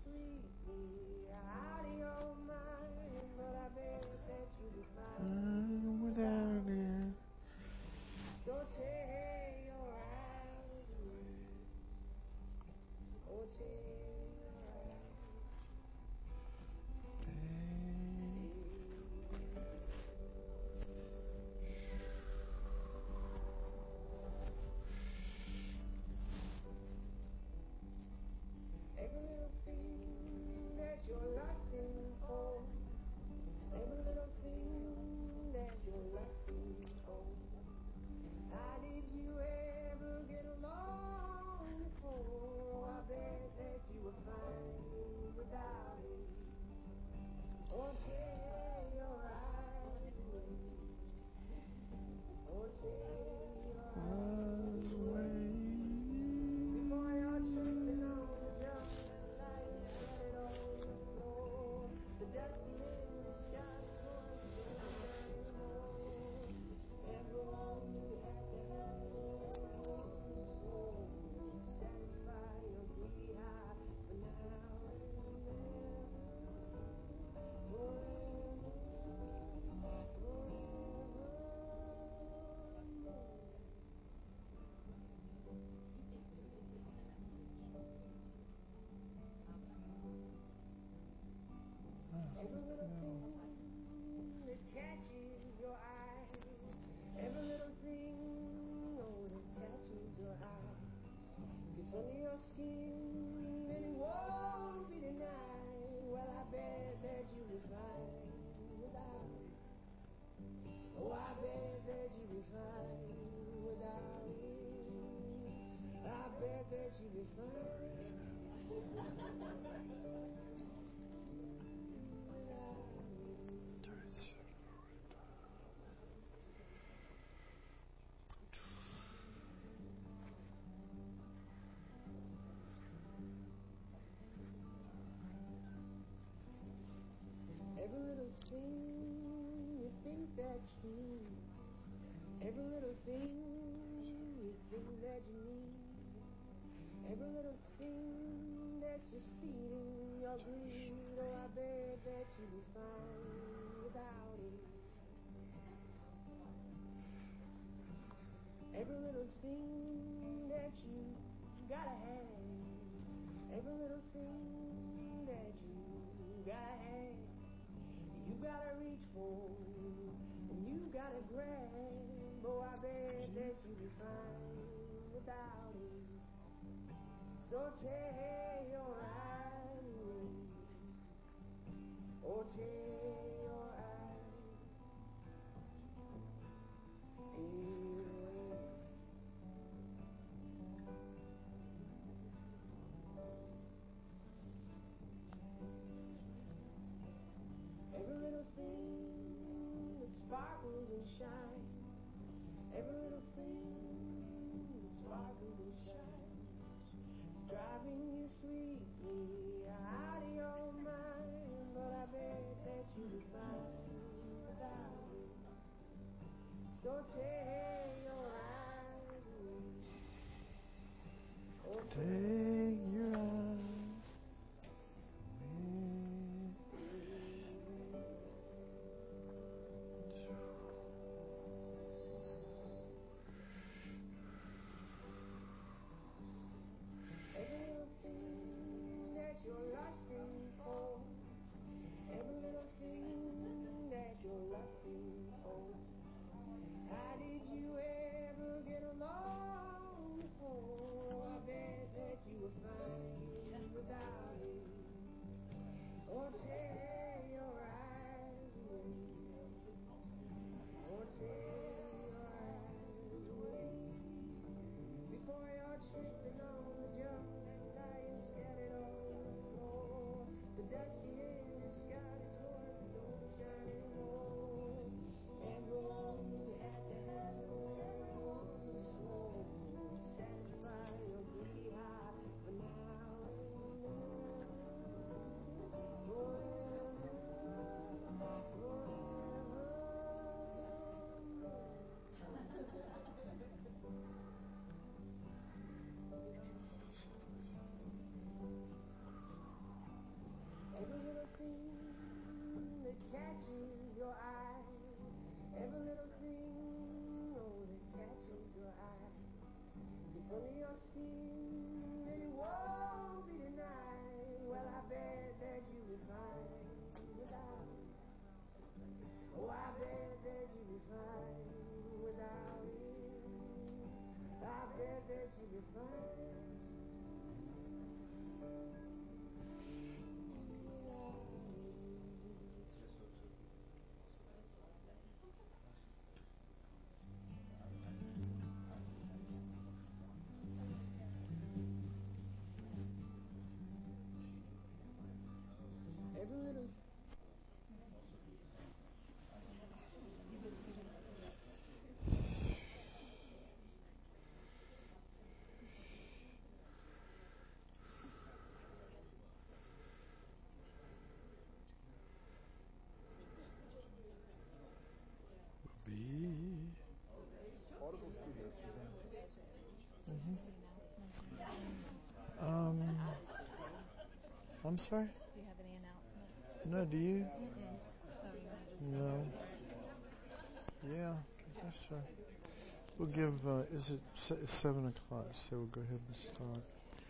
sweetly out of your mind, but I bet that you'll be fine without it. So take your eyes away. Oh, take your eyes. Every little thing that you're lusting for, every little thing that you're lusting for. How did you ever get along before? Oh, I bet that you were fine without it. Oh, take your eyes away. Oh, take your eyes away. Before you're tripping on the drum and light and let it on the floor. The dusty in the sky towards the sunshine more. Everyone you had to have one soul. Satisfy your greedy heart for now and never. Forever, forevermore. Every little thing that catches your eye, every little thing, oh, that catches your eye, gets under your skin and it won't be denied. Well, I bet that you'll be fine without it. Oh, I bet that you'll be fine without it. I bet that you'll be fine. Every little thing you think that's true, every little thing you think that you need, every little thing that's just feeding your greed. Oh, I bet that you'll be fine without it. Every little thing that you gotta have, every little thing that you gotta have, you gotta reach for, and you gotta grab. Oh, I bet that you'll be fine without it. So take your eyes away. Oh, take your eyes away. Every little thing that sparkles and shines, every little thing that sparkles and shines, it's driving you sweetly out of your mind. But I bet that you'll be fine without it. So take your eyes away. Oh, Take your eyes away. every little thing that you're lusting for, every little thing that you're lusting for. How did you ever get along before? I bet that you were fine without it. Oh, tear your eyes away. Oh, tear your eyes away. Before you're tripping on the junk and lying scattered on the floor. The dusty in the sky towards the dawn shining more. Everyone you had to have one soul. Satisfy your greedy heart for now and forever, Some of your skin and it won't be denied. Well, I bet that you'll be fine without. Oh, I bet that you'll be fine without it. I bet that you'll be fine. Every little. Be. I'm sorry? Do you have any announcements? No, do you? So you want to just No. Yeah, I guess so. We'll give, is it 7 o'clock, so we'll go ahead and start.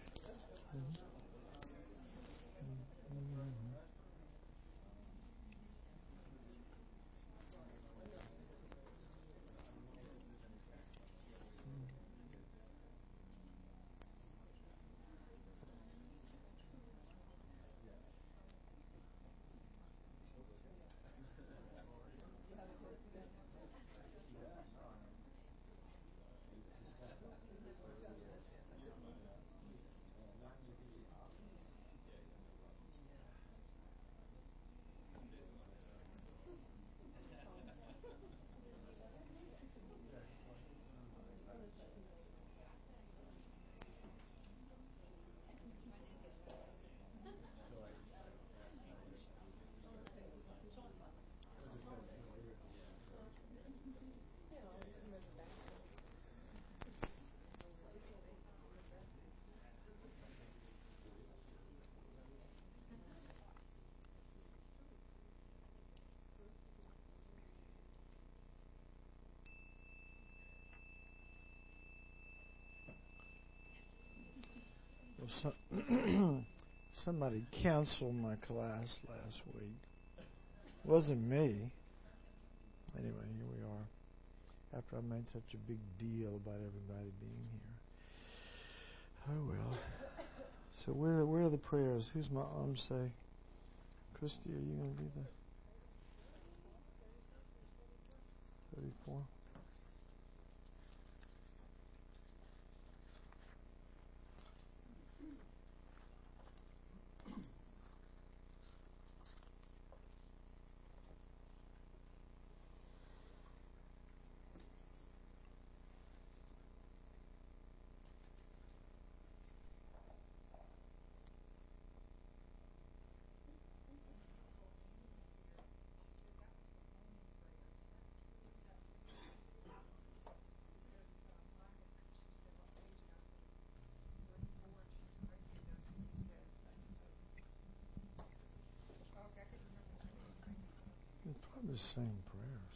Well, somebody canceled my class last week. Wasn't me. Anyway, here we are. After I made such a big deal about everybody being here. Oh well. So where are the prayers? Who's my arm say? Christy, are you going to be the 34? It's probably the same prayers.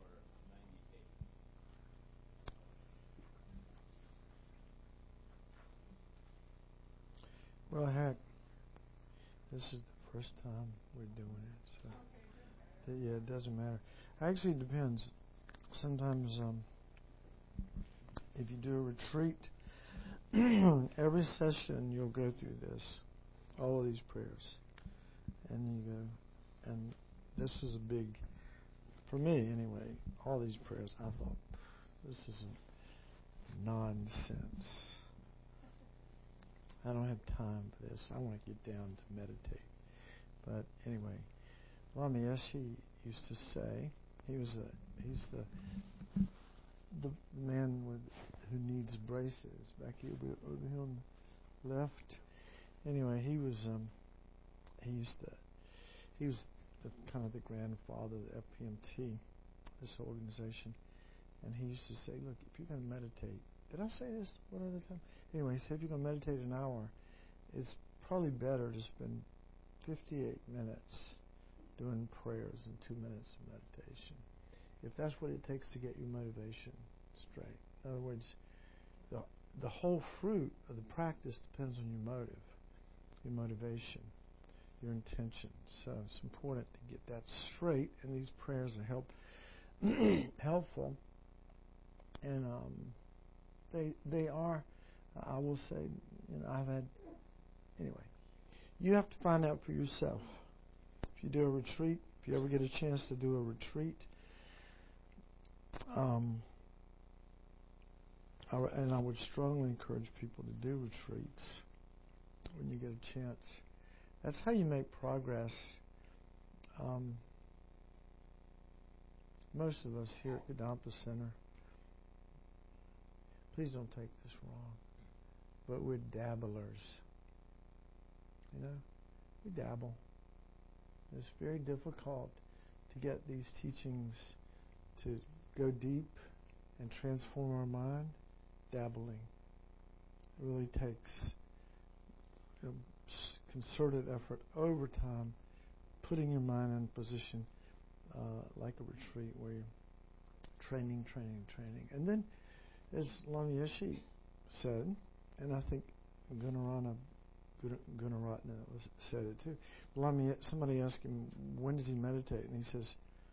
Well, heck, this is the first time we're doing it, so yeah, it doesn't matter. Actually, it depends. Sometimes, if you do a retreat, every session you'll go through this, all of these prayers, and you go, and this was a big, for me anyway, all these prayers, I thought, this isn't nonsense. I don't have time for this. I want to get down to meditate. But anyway, Lama Yeshe used to say, he's the man who needs braces back here over here on the left. Anyway, he was the kind of the grandfather of the FPMT, this organization, and he used to say, look, if you're going to meditate, did I say this one other time? Anyway, he said if you're going to meditate an hour, it's probably better to spend 58 minutes doing prayers and 2 minutes of meditation. If that's what it takes to get your motivation straight. In other words, the whole fruit of the practice depends on your motive, your motivation, your intention. So it's important to get that straight, and these prayers are helpful. And they are, I will say, anyway, you have to find out for yourself. If you do a retreat, if you ever get a chance to do a retreat, and I would strongly encourage people to do retreats when you get a chance. That's how you make progress. Most of us here at Kadampa Center, please don't take this wrong, but we're dabblers. We dabble. It's very difficult to get these teachings to go deep and transform our mind. Dabbling. It really takes concerted effort over time, putting your mind in position like a retreat where you're training. And then, as Lama Yeshe said, and I think Gunaratna said it too, somebody asked him, when does he meditate? And he says,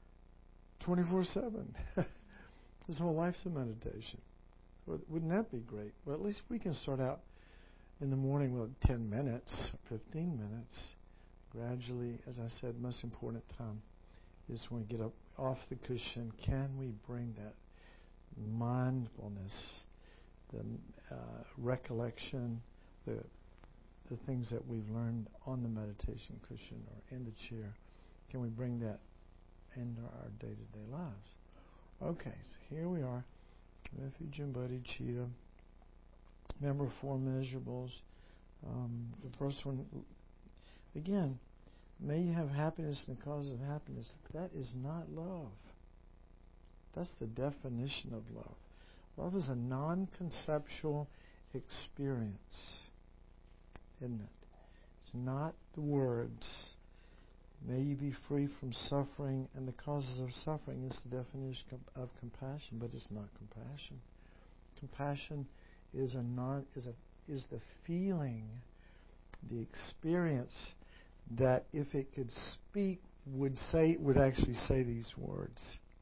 24/7. His whole life's a meditation. Wouldn't that be great? Well, at least we can start out in the morning with 10 minutes, 15 minutes. Gradually, as I said, most important time is when we get up off the cushion. Can we bring that mindfulness, the recollection, the things that we've learned on the meditation cushion or in the chair, can we bring that into our day-to-day lives? Okay, so here we are. Refuge and bodhicitta. Remember 4 measurables. The first one, again, may you have happiness in the cause of happiness. That is not love. That's the definition of love. Love is a non-conceptual experience, isn't it? It's not the words. May you be free from suffering, and the causes of suffering is the definition of compassion, but it's not compassion. Compassion is the feeling, the experience that, if it could speak, would actually say these words.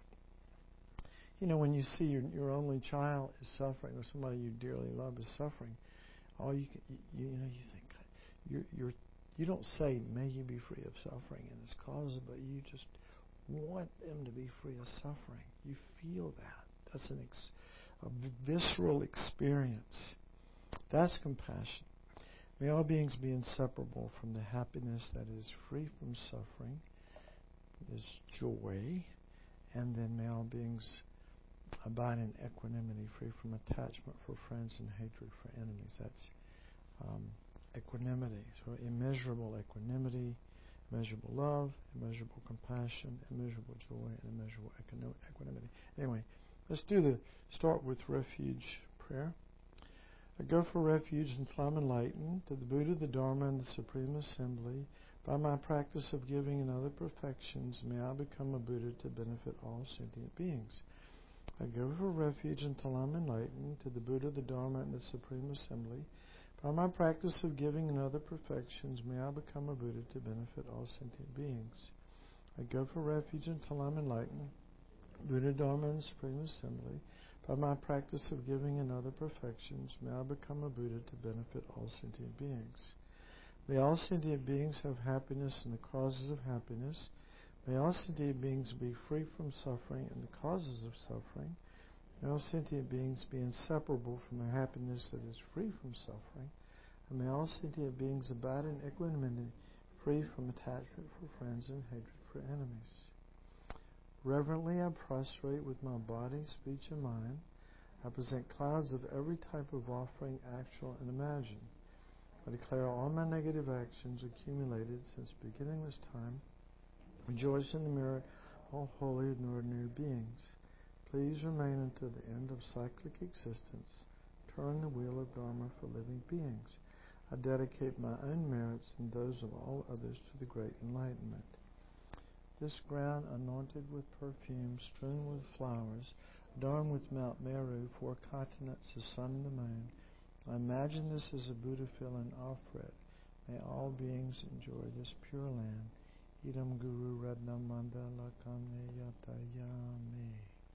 When you see your only child is suffering, or somebody you dearly love is suffering, all you think you don't say, may you be free of suffering in this cause, but you just want them to be free of suffering. You feel that. That's a visceral experience. That's compassion. May all beings be inseparable from the happiness that is free from suffering, is joy, and then may all beings abide in equanimity, free from attachment for friends and hatred for enemies. That's equanimity. So immeasurable equanimity, immeasurable love, immeasurable compassion, immeasurable joy, and immeasurable equanimity. Anyway, let's start with refuge prayer. I go for refuge until I'm enlightened to the Buddha, the Dharma, and the Supreme Assembly. By my practice of giving and other perfections, may I become a Buddha to benefit all sentient beings. I go for refuge until I'm enlightened to the Buddha, the Dharma, and the Supreme Assembly. By my practice of giving and other perfections, may I become a Buddha to benefit all sentient beings. I go for refuge until I'm enlightened, Buddha, Dharma, and Supreme Assembly. By my practice of giving and other perfections, may I become a Buddha to benefit all sentient beings. May all sentient beings have happiness and the causes of happiness. May all sentient beings be free from suffering and the causes of suffering. May all sentient beings be inseparable from the happiness that is free from suffering. And may all sentient beings abide in equanimity, free from attachment for friends and hatred for enemies. Reverently I prostrate with my body, speech, and mind. I present clouds of every type of offering, actual and imagined. I declare all my negative actions accumulated since beginningless time. Rejoice in the merit of all holy and ordinary beings. Please remain until the end of cyclic existence. Turn the wheel of Dharma for living beings. I dedicate my own merits and those of all others to the great enlightenment. This ground anointed with perfume, strewn with flowers, adorned with Mount Meru, 4 continents, the sun and the moon, I imagine this as a Buddha feeling offeret. May all beings enjoy this pure land. Idam Guru Ratnam Mandala Kame Yatayami.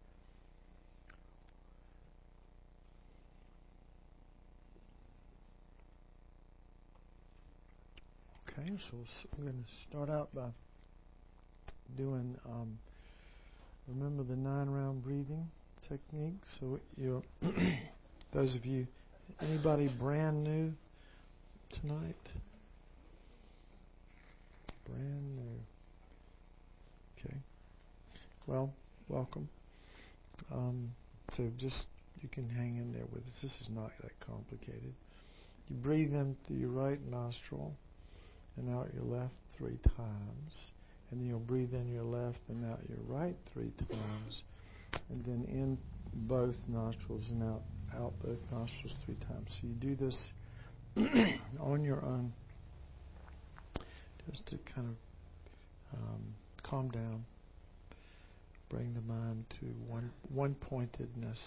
Okay, so I'm going to start out by doing, remember the 9-round breathing technique? So you, those of you, anybody brand new tonight? Brand new. Okay. Well, welcome. So just, you can hang in there with us. This is not that complicated. You breathe in through your right nostril and out your left 3 times. And then you'll breathe in your left and out your right 3 times. And then in both nostrils and out both nostrils 3 times. So you do this on your own, just to kind of calm down, bring the mind to one-pointedness.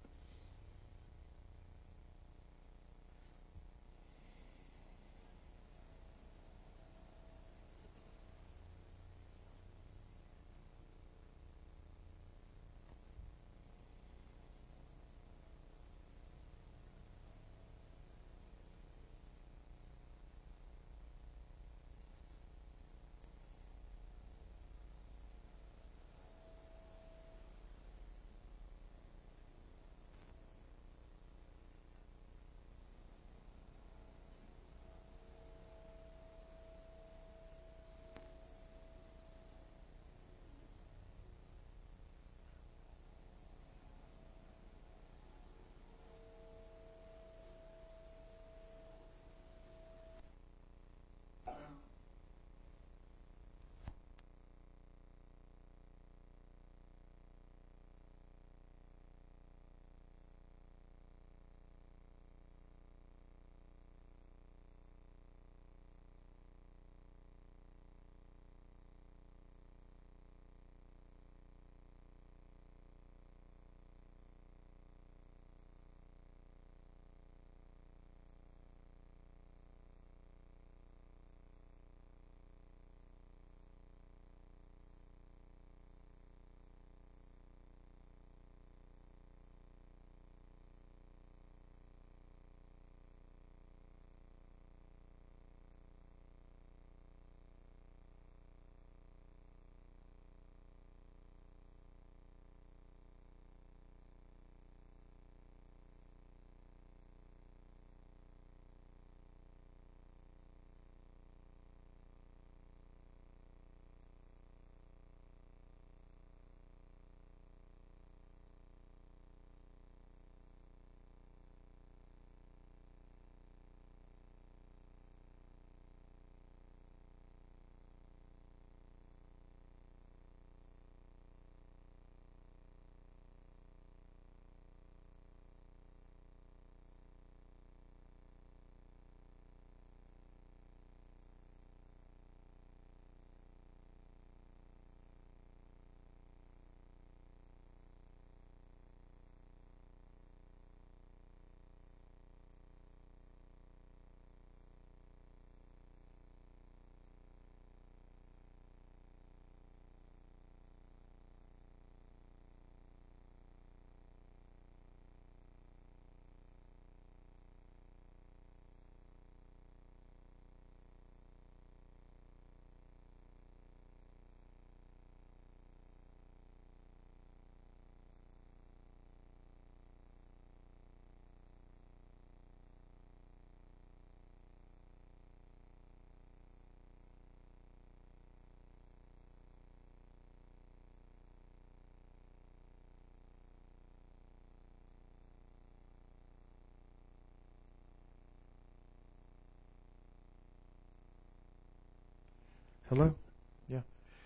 Hello? Yeah.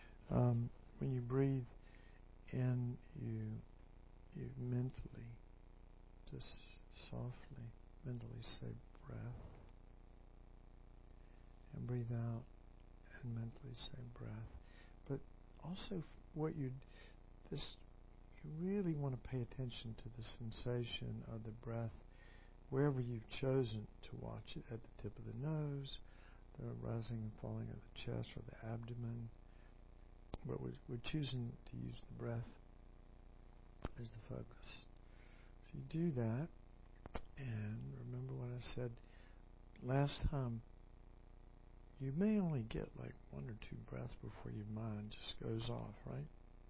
When you breathe in, you mentally, just softly, mentally say breath. And breathe out and mentally say breath. But also you really want to pay attention to the sensation of the breath wherever you've chosen to watch it, at the tip of the nose, the rising and falling of the chest or the abdomen. But we're choosing to use the breath as the focus. So you do that, and remember what I said last time. You may only get like 1 or 2 breaths before your mind just goes off, right?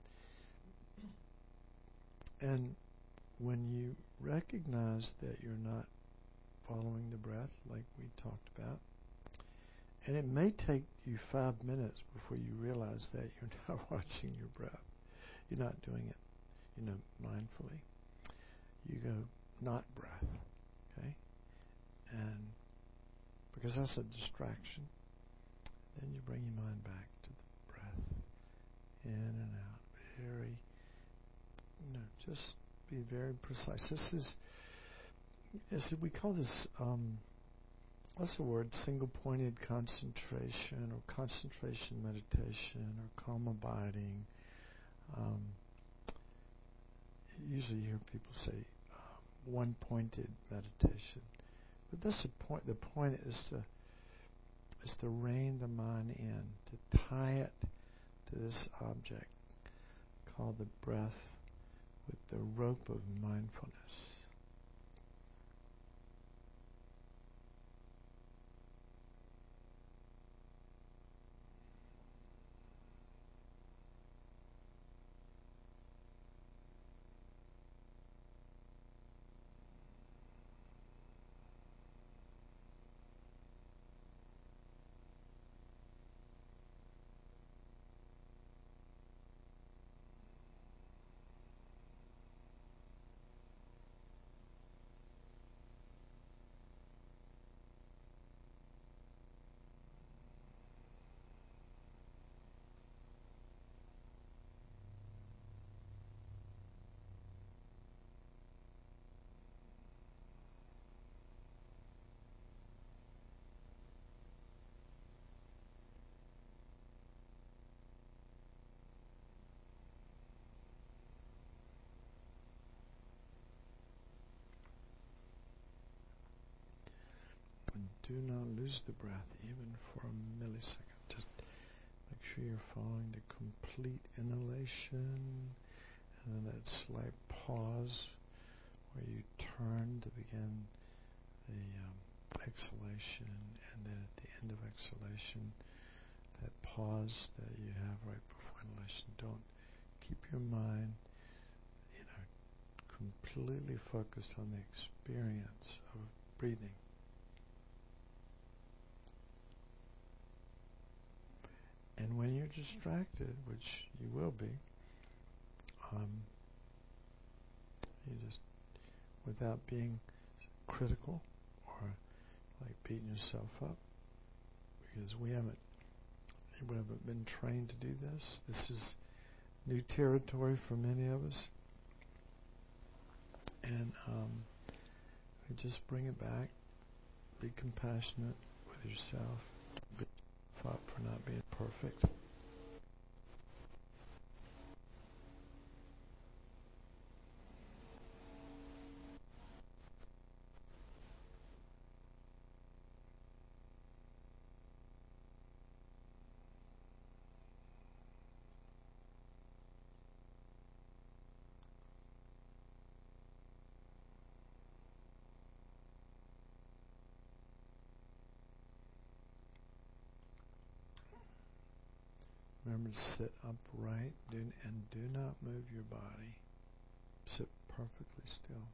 And when you recognize that you're not following the breath like we talked about, and it may take you 5 minutes before you realize that you're not watching your breath. You're not doing it, mindfully. You go, not breath, okay? And because that's a distraction, then you bring your mind back to the breath, in and out. Very, just be very precise. We call this, what's the word? Single-pointed concentration, or concentration meditation, or calm abiding. Usually you hear people say one-pointed meditation, but that's the point. The point is to rein the mind in, to tie it to this object called the breath with the rope of mindfulness. And do not lose the breath even for a millisecond. Just make sure you're following the complete inhalation, and then that slight pause where you turn to begin the exhalation, and then at the end of exhalation, that pause that you have right before inhalation. Don't keep your mind, completely focused on the experience of breathing. And when you're distracted, which you will be, you just, without being critical or like beating yourself up, because we haven't been trained to do this. This is new territory for many of us. And you just bring it back. Be compassionate with yourself. Be up for not being perfect. Remember to sit upright and do not move your body. Sit perfectly still.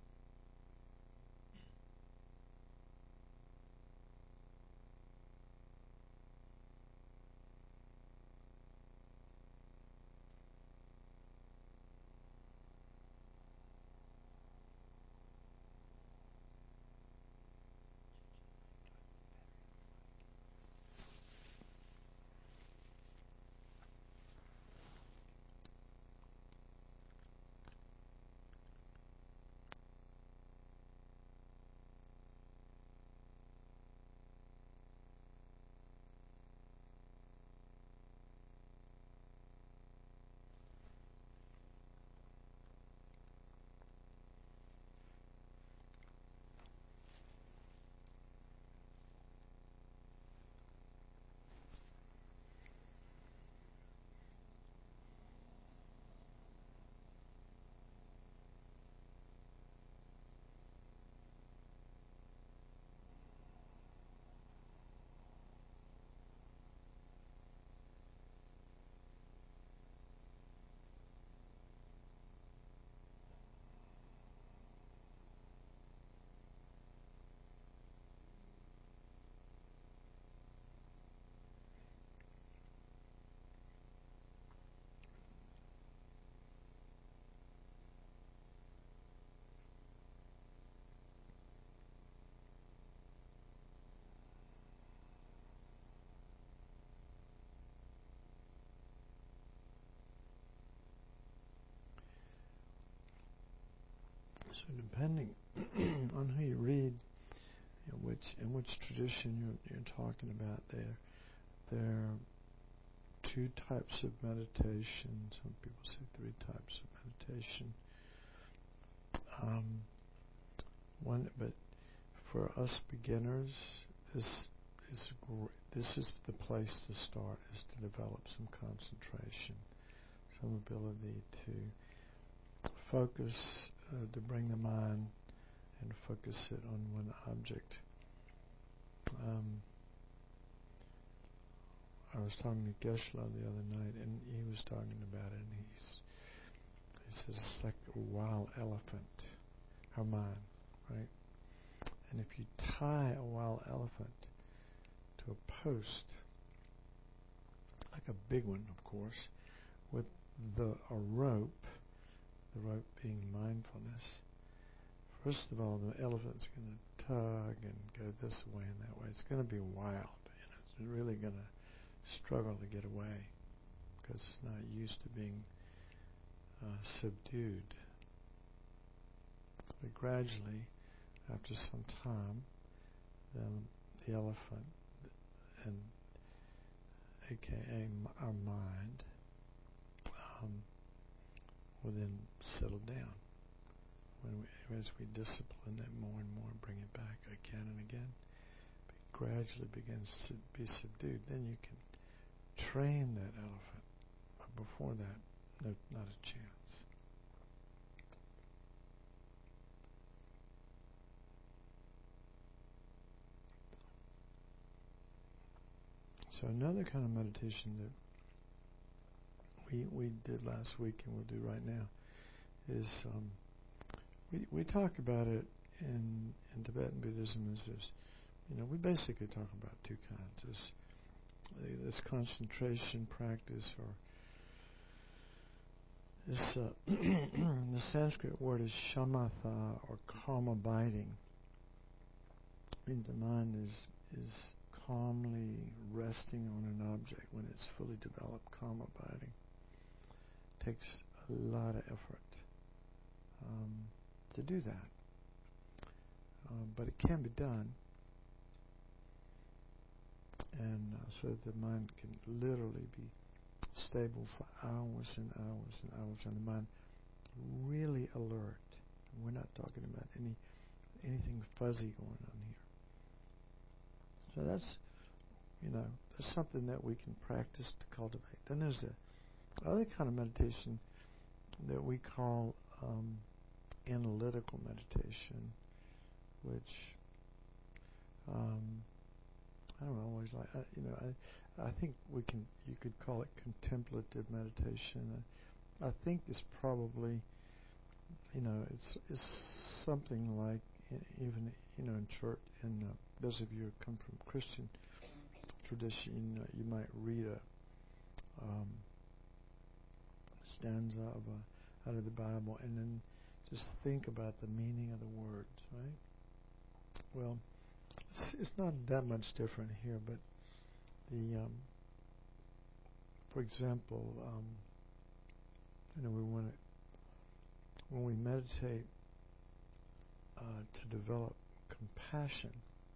So depending on who you read, in which tradition you're talking about, there are two types of meditation. Some people say three types of meditation. But for us beginners, this is the place to start, is to develop some concentration, some ability to focus, to bring the mind and focus it on one object. I was talking to Geshe-la the other night, and he was talking about it, and he says it's like a wild elephant, our mind, right? And if you tie a wild elephant to a post, like a big one, of course, with a rope, the rope being mindfulness, first of all, the elephant's going to tug and go this way and that way. It's going to be wild. It's really going to struggle to get away because it's not used to being subdued. But gradually, after some time, then the elephant, and aka our mind, will then settle down. As we discipline it more and more and bring it back again and again, it gradually begins to be subdued. Then you can train that elephant. But before that, no, not a chance. So another kind of meditation that we did last week and we'll do right now is we talk about it in Tibetan Buddhism as this. We basically talk about two kinds: this concentration practice, or this the Sanskrit word is shamatha, or calm abiding. Means the mind is calmly resting on an object when it's fully developed. Calm abiding takes a lot of effort to do that, but it can be done, and so the mind can literally be stable for hours and hours and hours, and the mind really alert. We're not talking about anything fuzzy going on here. So that's something that we can practice to cultivate. Then there's the other kind of meditation that we call analytical meditation, which I don't always like. I think you could call it contemplative meditation. I think it's probably, it's something like, even in church. And those of you who come from Christian tradition, you might read a stanza out of the Bible, and then just think about the meaning of the words, right? Well, it's not that much different here, but for example, when we meditate to develop compassion,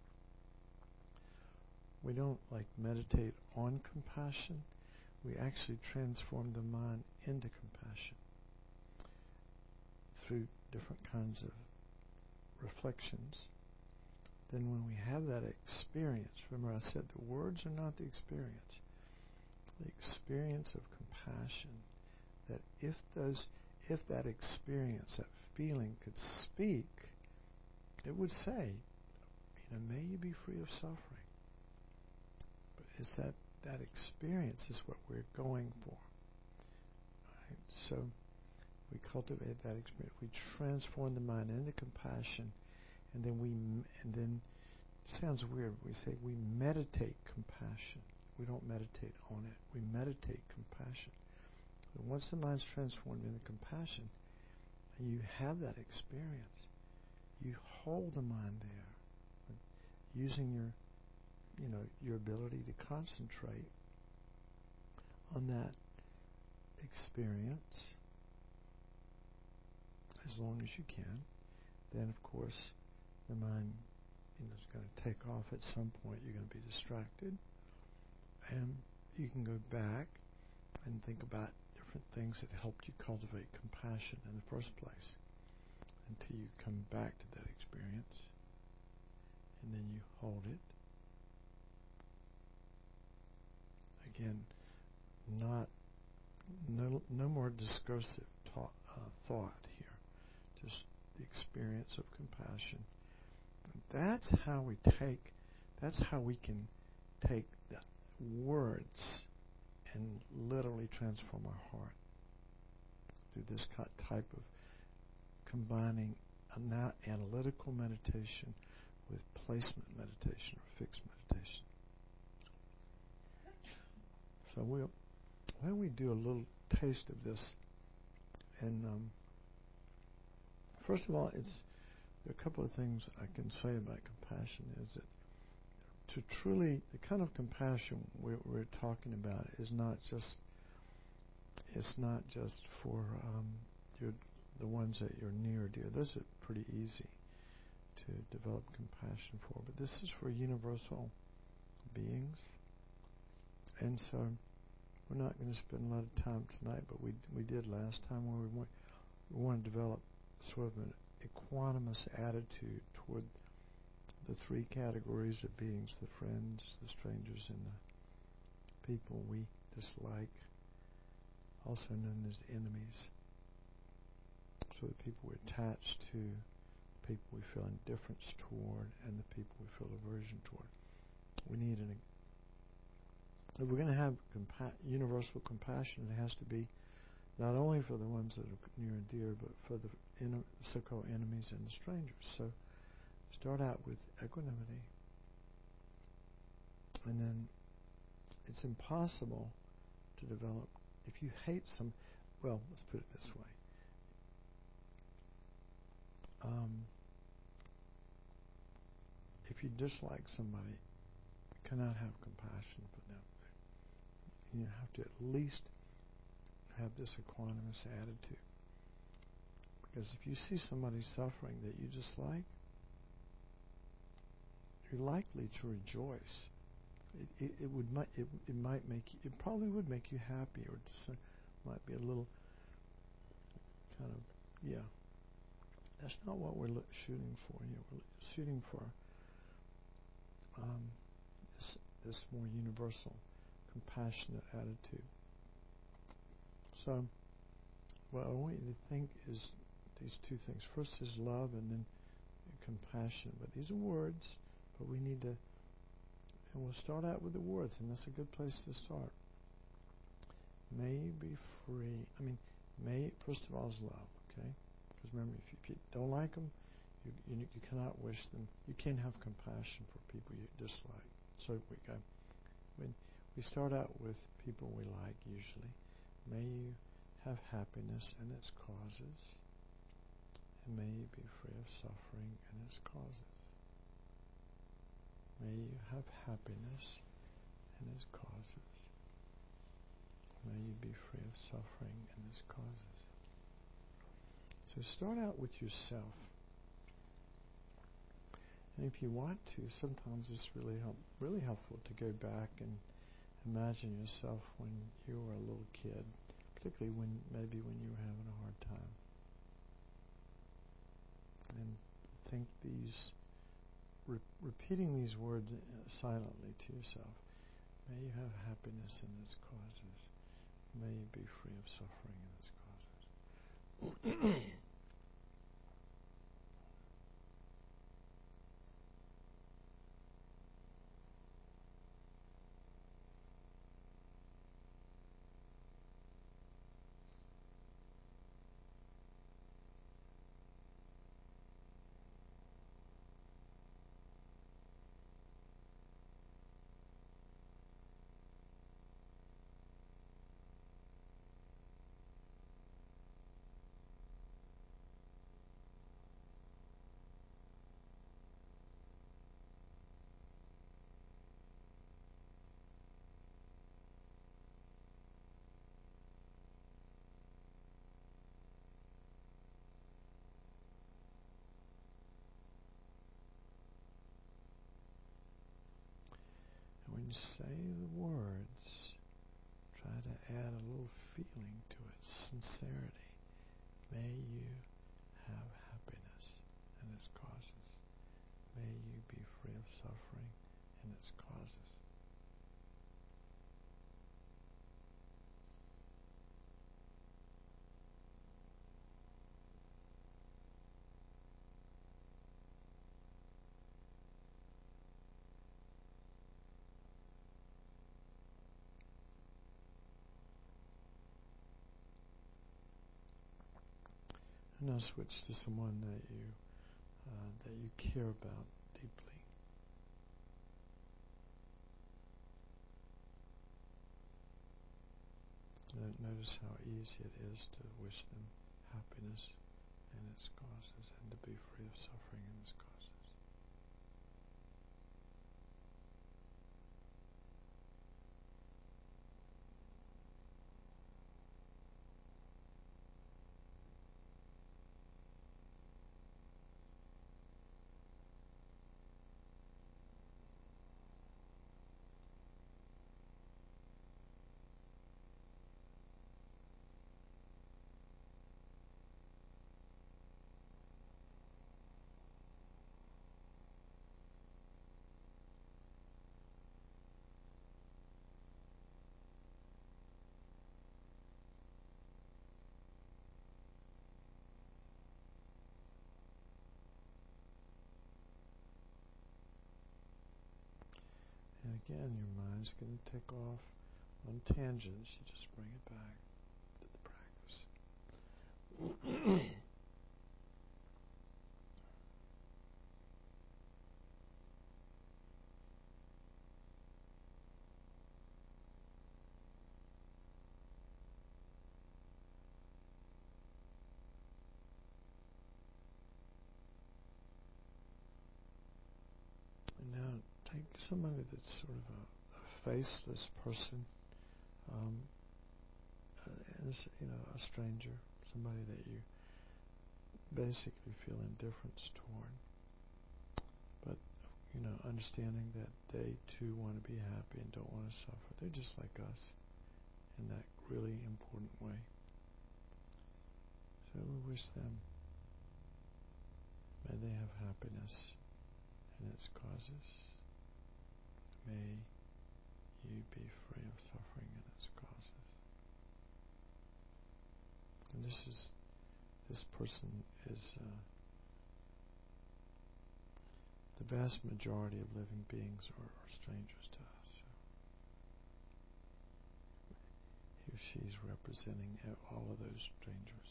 we don't meditate on compassion. We actually transform the mind into compassion through different kinds of reflections. Then when we have that experience, remember I said the words are not the experience. The experience of compassion, that if that experience, that feeling could speak, it would say, may you be free of suffering. But it's that experience is what we're going for. Right? So we cultivate that experience. We transform the mind into compassion, and then it sounds weird. We say we meditate compassion. We don't meditate on it. We meditate compassion. But once the mind's transformed into compassion, and you have that experience, you hold the mind there, using your ability to concentrate on that experience as long as you can, then of course the mind is going to take off at some point. You're going to be distracted, and you can go back and think about different things that helped you cultivate compassion in the first place until you come back to that experience, and then you hold it. Again, no more discursive thought here, just the experience of compassion. That's how we can take the words and literally transform our heart through this type of combining analytical meditation with placement meditation or fixed meditation. So why don't we do a little taste of this? And first of all, there are a couple of things I can say about compassion. Is that to truly, the kind of compassion we're talking about is not just for the ones that you're near or dear. Those are pretty easy to develop compassion for. But this is for universal beings. And so we're not going to spend a lot of time tonight, but we did last time, where we want to develop sort of an equanimous attitude toward the three categories of beings: the friends, the strangers, and the people we dislike, also known as enemies. So the people we're attached to, the people we feel indifference toward, and the people we feel aversion toward. We need if we're going to have universal compassion, it has to be not only for the ones that are near and dear, but for the so-called enemies and the strangers. So start out with equanimity. And then it's impossible to develop, if you hate let's put it this way. If you dislike somebody, you cannot have compassion for them. You have to at least have this equanimous attitude. Because if you see somebody suffering that you dislike, you're likely to rejoice. It might make you, it probably would make you happy, or just might be a little kind of, That's not what we're shooting for here. We're shooting for this more universal, compassionate attitude. So, what I want you to think is these two things. First is love, and then compassion. But these are words, but we need to, and we'll start out with the words, and that's a good place to start. May you be free. First of all is love, okay? Because remember, if you don't like them, you cannot wish them. You can't have compassion for people you dislike. So we start out with people we like usually. May you have happiness and its causes, and may you be free of suffering and its causes. May you have happiness and its causes. May you be free of suffering and its causes. So start out with yourself. And if you want to, sometimes it's really helpful to go back and imagine yourself when you were a little kid, particularly when you were having a hard time. And think repeating these words silently to yourself. May you have happiness in its causes. May you be free of suffering in its causes. say the words, try to add a little feeling to it, sincerity. May you have happiness and its causes. May you be free of suffering and its causes. And now switch to someone that you care about deeply. Notice how easy it is to wish them happiness and its causes, and to be free of suffering and its causes. And again, your mind's going to take off on tangents. You just bring it back to the practice. And now take somebody that's sort of a faceless person, as, a stranger, somebody that you basically feel indifference toward. But, understanding that they too want to be happy and don't want to suffer. They're just like us in that really important way. So we wish them, may they have happiness and its causes. May you be free of suffering and its causes. And this person is the vast majority of living beings are strangers to us. So he or she's representing all of those strangers.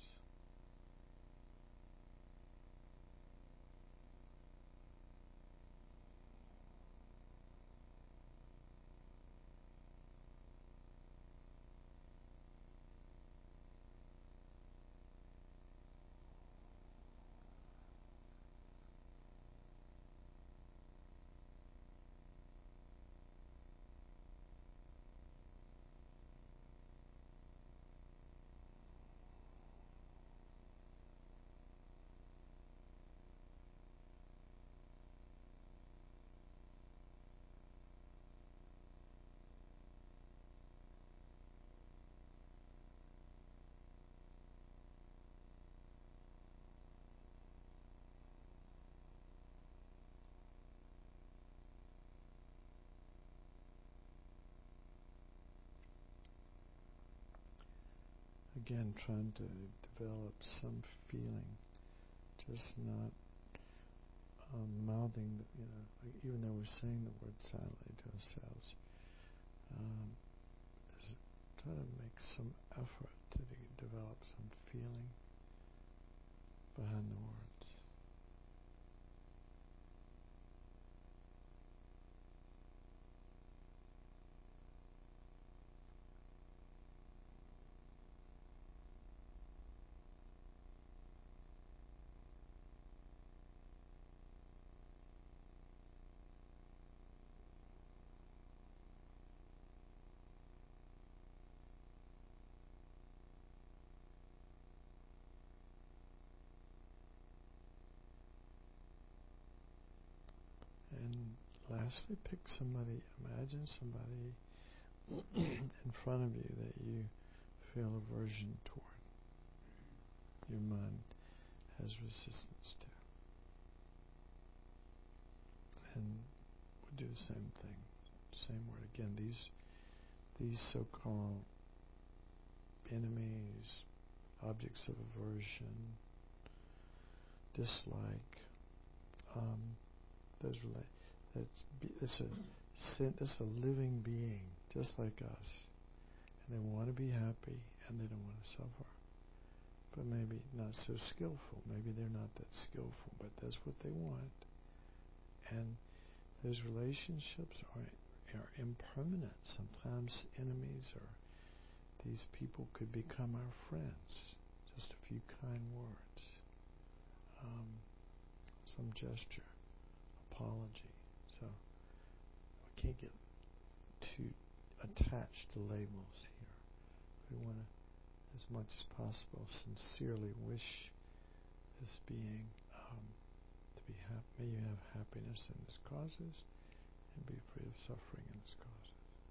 Again, trying to develop some feeling, just not mouthing, even though we're saying the word silently to ourselves, try to make some effort to develop some feeling behind the words. nicely pick somebody, imagine somebody in front of you that you feel aversion toward. Your mind has resistance to. And we do the same thing. Same word. Again, these so-called enemies, objects of aversion, dislike, it's a living being just like us, and they want to be happy and they don't want to suffer, but maybe not so skillful. Maybe they're not that skillful, but that's what they want. And those relationships are impermanent. Sometimes enemies or these people could become our friends. Just a few kind words, some gesture, apology. So we can't get too attached to labels here. We want to, as much as possible, sincerely wish this being to be happy. May you have happiness in its causes and be free of suffering in its causes.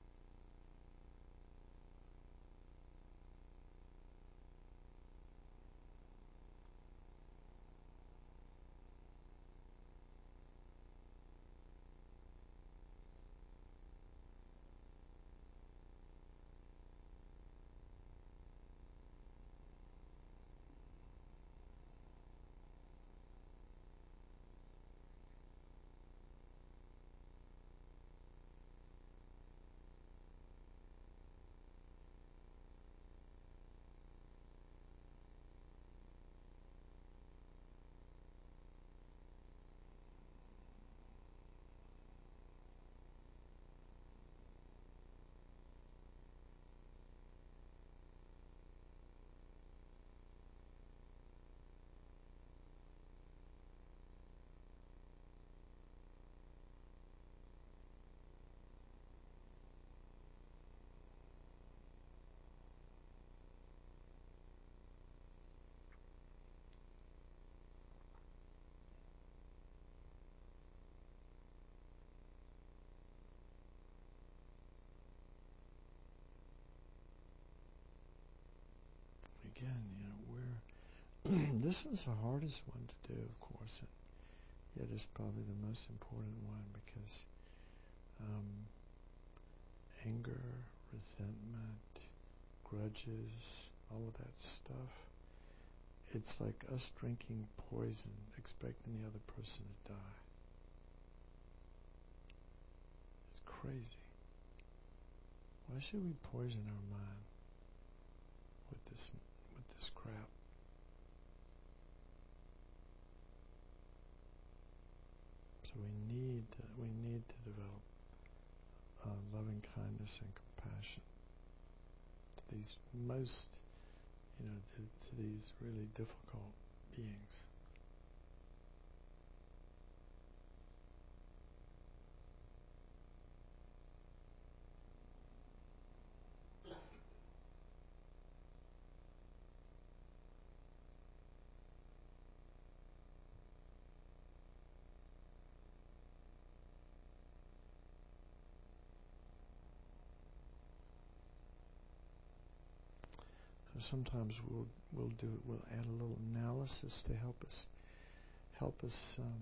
Again, this is the hardest one to do, of course, and yet it's probably the most important one because anger, resentment, grudges, all of that stuff, it's like us drinking poison, expecting the other person to die. It's crazy. Why should we poison our mind with this crap? So we need to develop loving kindness and compassion to these to these really difficult beings. So sometimes we'll add a little analysis to help us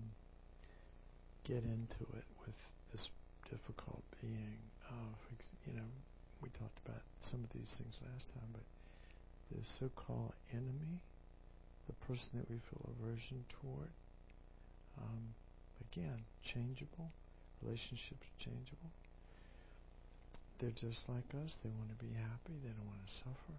get into it with this difficult being. We talked about some of these things last time, but the so-called enemy, the person that we feel aversion toward, again, changeable. Relationships changeable. They're just like us. They want to be happy. They don't want to suffer.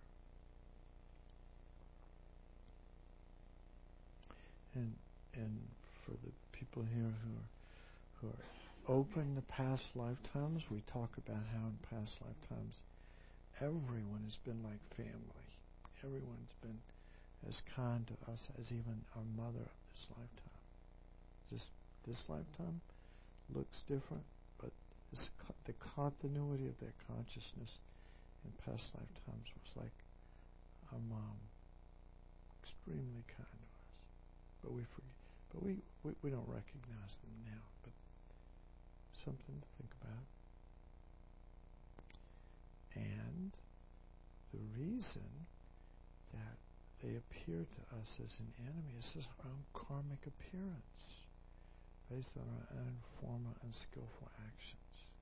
And for the people here who are open to past lifetimes, we talk about how in past lifetimes everyone has been like family. Everyone's been as kind to us as even our mother of this lifetime. Just this lifetime looks different, but the continuity of their consciousness in past lifetimes was like our mom, extremely kind to us. But we forget. But we don't recognize them now. But something to think about. And the reason that they appear to us as an enemy is our own karmic appearance, based on our own former unskillful actions.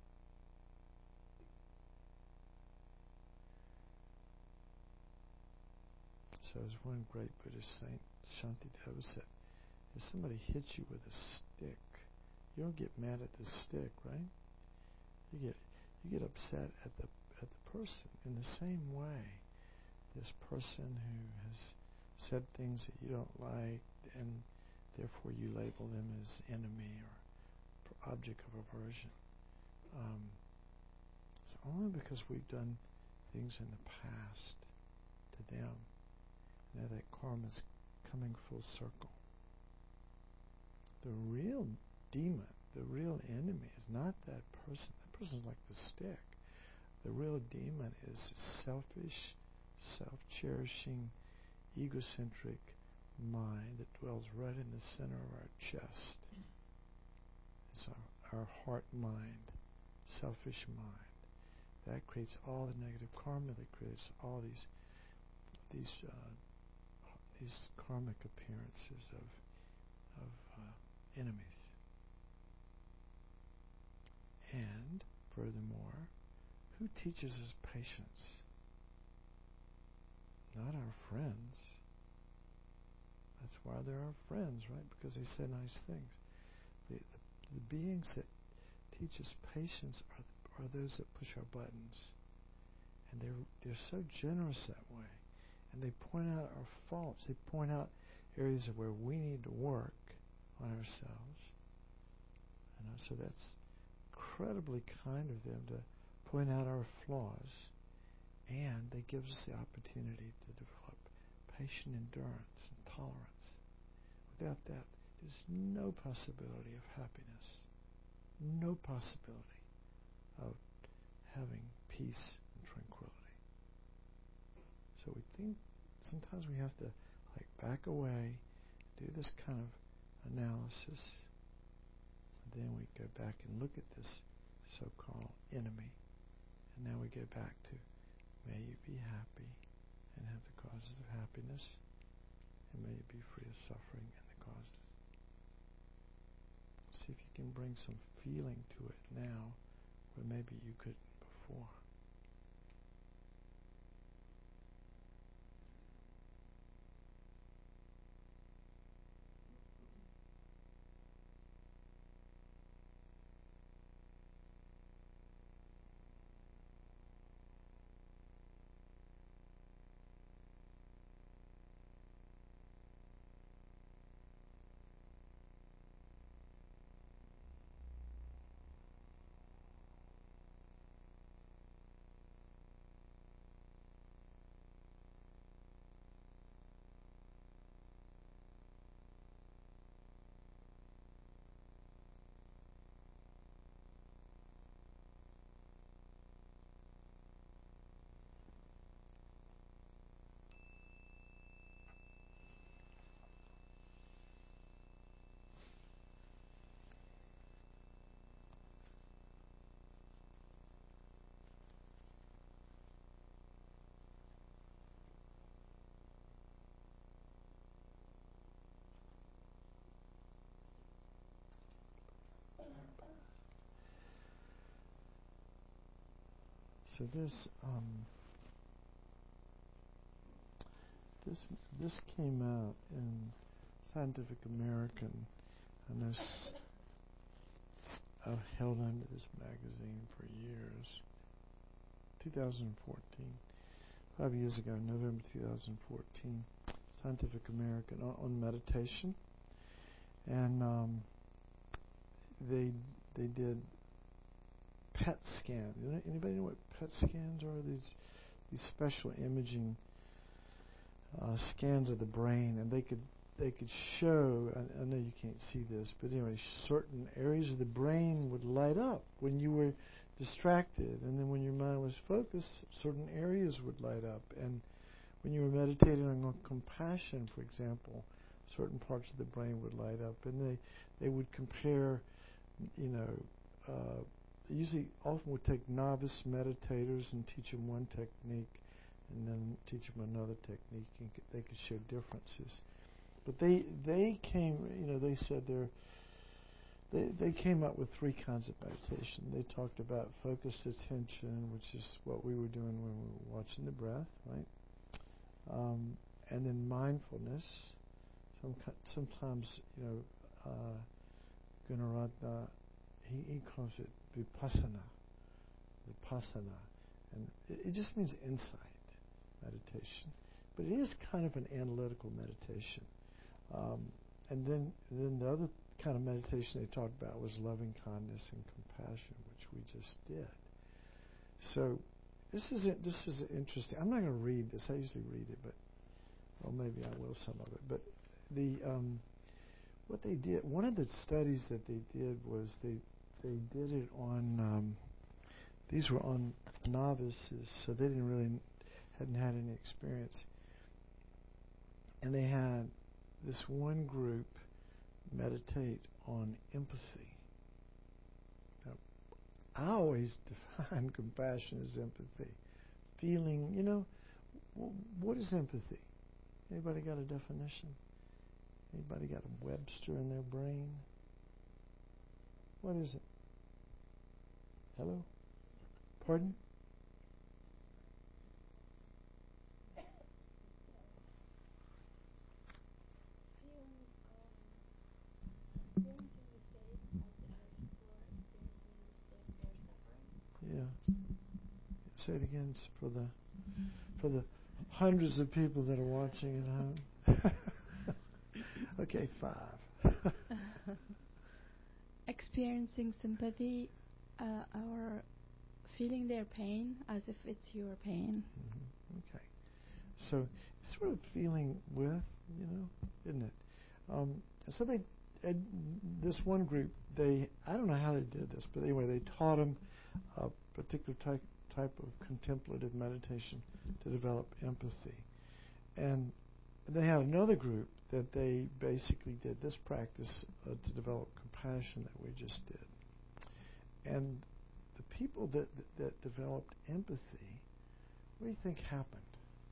So as one great Buddhist saint, Shantideva, said, if somebody hits you with a stick, you don't get mad at the stick, right? You get upset at the person. In the same way, this person who has said things that you don't like, and therefore you label them as enemy or object of aversion. It's only because we've done things in the past to them. Now that karma's coming full circle. The real demon, the real enemy is not that person. That person's like the stick. The real demon is a selfish, self-cherishing, egocentric mind that dwells right in the center of our chest. It's our heart mind, selfish mind. That creates all the negative karma. That creates all these karmic appearances of enemies. And furthermore, who teaches us patience? Not our friends. That's why they're our friends, right? Because they say nice things. The beings that teach us patience are those that push our buttons. And they're so generous that way. And they point out our faults. They point out areas where we need to work on ourselves. So that's incredibly kind of them to point out our flaws. And they give us the opportunity to develop patient endurance and tolerance. Without that, there's no possibility of happiness. No possibility of having peace and tranquility. So we think sometimes we have to back away, do this kind of analysis, and then we go back and look at this so-called enemy. And now we go back to, may you be happy and have the causes of happiness, and may you be free of suffering and the causes. See if you can bring some feeling to it now where maybe you couldn't before. So this came out in Scientific American, and I've held on to this magazine for years. 2014, 5 years ago, November 2014, Scientific American on meditation, and they did PET scans. Anybody know what PET scans are? These special imaging scans of the brain, and they could show. I know you can't see this, but anyway, certain areas of the brain would light up when you were distracted, and then when your mind was focused, certain areas would light up. And when you were meditating on compassion, for example, certain parts of the brain would light up, and they would compare, usually often would take novice meditators and teach them one technique, and then teach them another technique, and they could show differences. But they came, they said they came up with 3 kinds of meditation. They talked about focused attention, which is what we were doing when we were watching the breath, right? And then mindfulness. Sometimes, Gunaratna, he calls it vipassana, and it just means insight meditation, but it is kind of an analytical meditation. And then the other kind of meditation they talked about was loving kindness and compassion, which we just did. So this is interesting. I'm not going to read this. I usually read it, but maybe I will some of it. But what they did, one of the studies that they did was they did it on. These were on novices, so they hadn't had any experience, and they had this one group meditate on empathy. Now, I always define compassion as empathy. Feeling, what is empathy? Anybody got a definition? Anybody got a Webster in their brain? What is it? Hello? Pardon? Yeah. Say it again for the hundreds of people that are watching at home. Okay, 5. Experiencing sympathy or feeling their pain as if it's your pain. Mm-hmm. Okay. So sort of feeling with, isn't it? So this one group, I don't know how they did this, but anyway, they taught them a particular type of contemplative meditation to develop empathy. And they had another group that they basically did this practice to develop compassion that we just did. And the people that developed empathy, what do you think happened?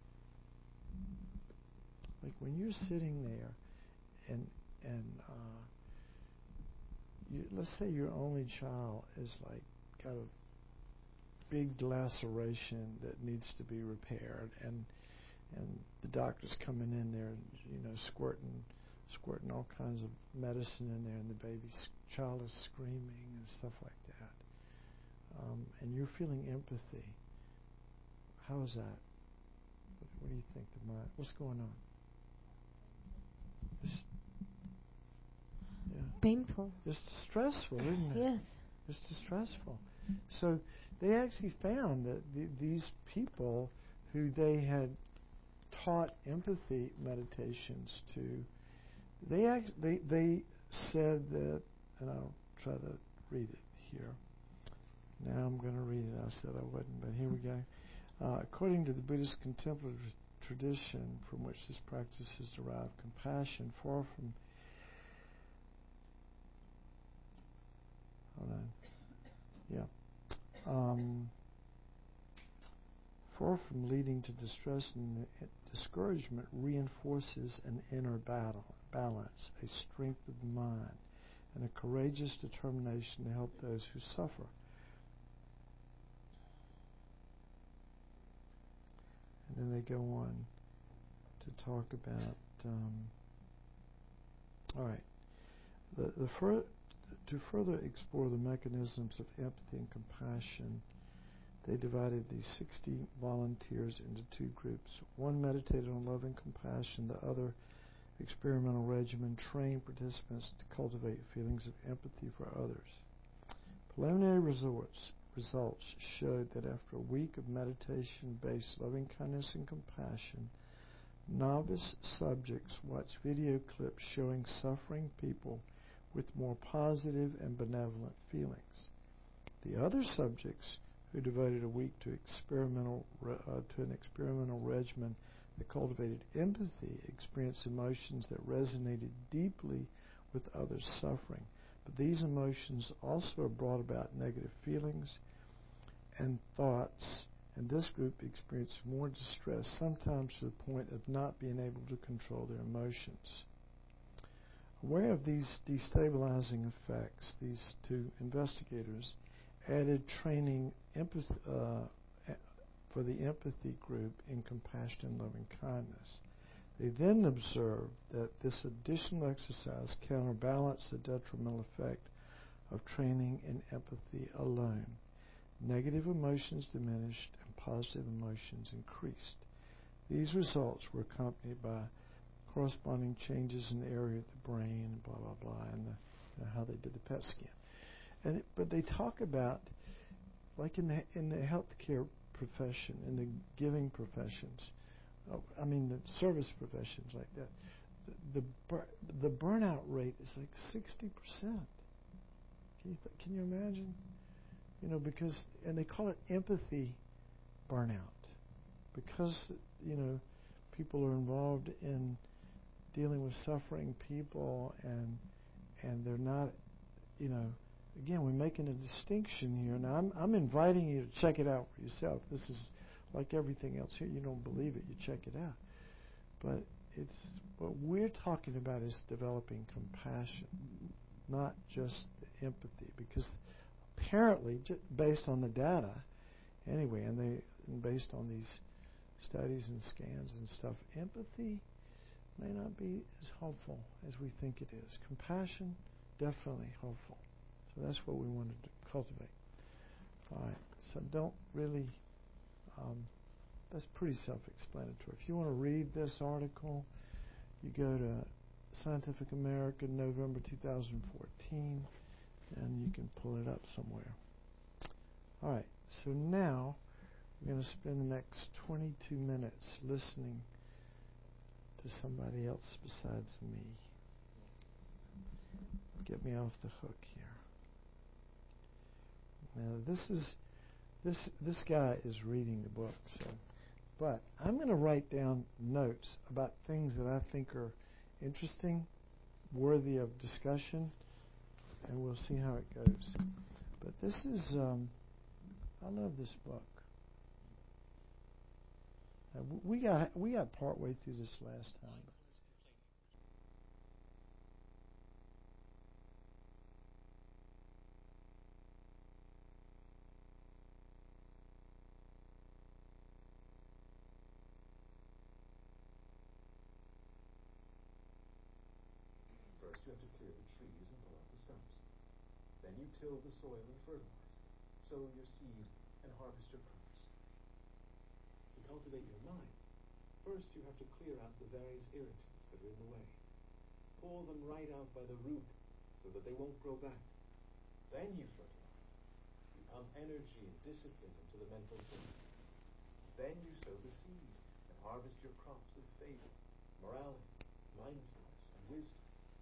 Like when you're sitting there and let's say your only child is like got a big laceration that needs to be repaired, and the doctor's coming in there, squirting all kinds of medicine in there, and the child is screaming and stuff like that, and you're feeling empathy. How is that? What do you think? What's going on? Painful. It's distressful, isn't it? Yes. It's distressful. So they actually found that these people who they had taught empathy meditations to, they said that, and I'll try to read it here. Now I'm going to read it. I said I wouldn't, but here we go. According to the Buddhist contemplative tradition from which this practice is derived, compassion, far from leading to distress and discouragement, reinforces an inner balance, a strength of the mind, and a courageous determination to help those who suffer. And then they go on to talk about, to further explore the mechanisms of empathy and compassion, they divided these 60 volunteers into 2 groups. One meditated on loving compassion. The other experimental regimen trained participants to cultivate feelings of empathy for others. Preliminary results showed that after a week of meditation-based loving kindness and compassion, novice subjects watched video clips showing suffering people with more positive and benevolent feelings. The other subjects, who devoted a week to an experimental regimen that cultivated empathy, experienced emotions that resonated deeply with others' suffering. But these emotions also have brought about negative feelings and thoughts, and this group experienced more distress, sometimes to the point of not being able to control their emotions. Aware of these destabilizing effects, these two investigators added training for the empathy group in compassion and loving kindness. They then observed that this additional exercise counterbalanced the detrimental effect of training in empathy alone. Negative emotions diminished and positive emotions increased. These results were accompanied by corresponding changes in the area of the brain, blah, blah, blah, and how they did the PET scan. But they talk about, like in the healthcare profession, in the giving professions, the service professions like that, the burnout rate is like 60%. Can you imagine? Because, and they call it empathy burnout, because people are involved in dealing with suffering people, and they're not, again, we're making a distinction here. Now, I'm inviting you to check it out for yourself. This is like everything else here. You don't believe it, you check it out. But it's what we're talking about is developing compassion, not just the empathy, because apparently, based on the data, anyway, and based on these studies and scans and stuff, empathy may not be as helpful as we think it is. Compassion, definitely helpful. So that's what we wanted to cultivate. All right. So don't really. That's pretty self-explanatory. If you want to read this article, you go to Scientific American, November 2014, and you can pull it up somewhere. All right. So now we're going to spend the next 22 minutes listening to somebody else besides me. Get me off the hook here. Now this guy is reading the book, but I'm going to write down notes about things that I think are interesting, worthy of discussion, and we'll see how it goes. But this is, I love this book. We got partway through this last time. First, you have to clear the trees and pull out the stumps. Then you till the soil and fertilize it, sow your seed, and harvest your crops. To cultivate your mind, first you have to clear out the various irritants that are in the way. Pull them right out by the root so that they won't grow back. Then you fertilize. You pump energy and discipline into the mental soil. Then you sow the seed and harvest your crops of faith, morality, mindfulness, and wisdom.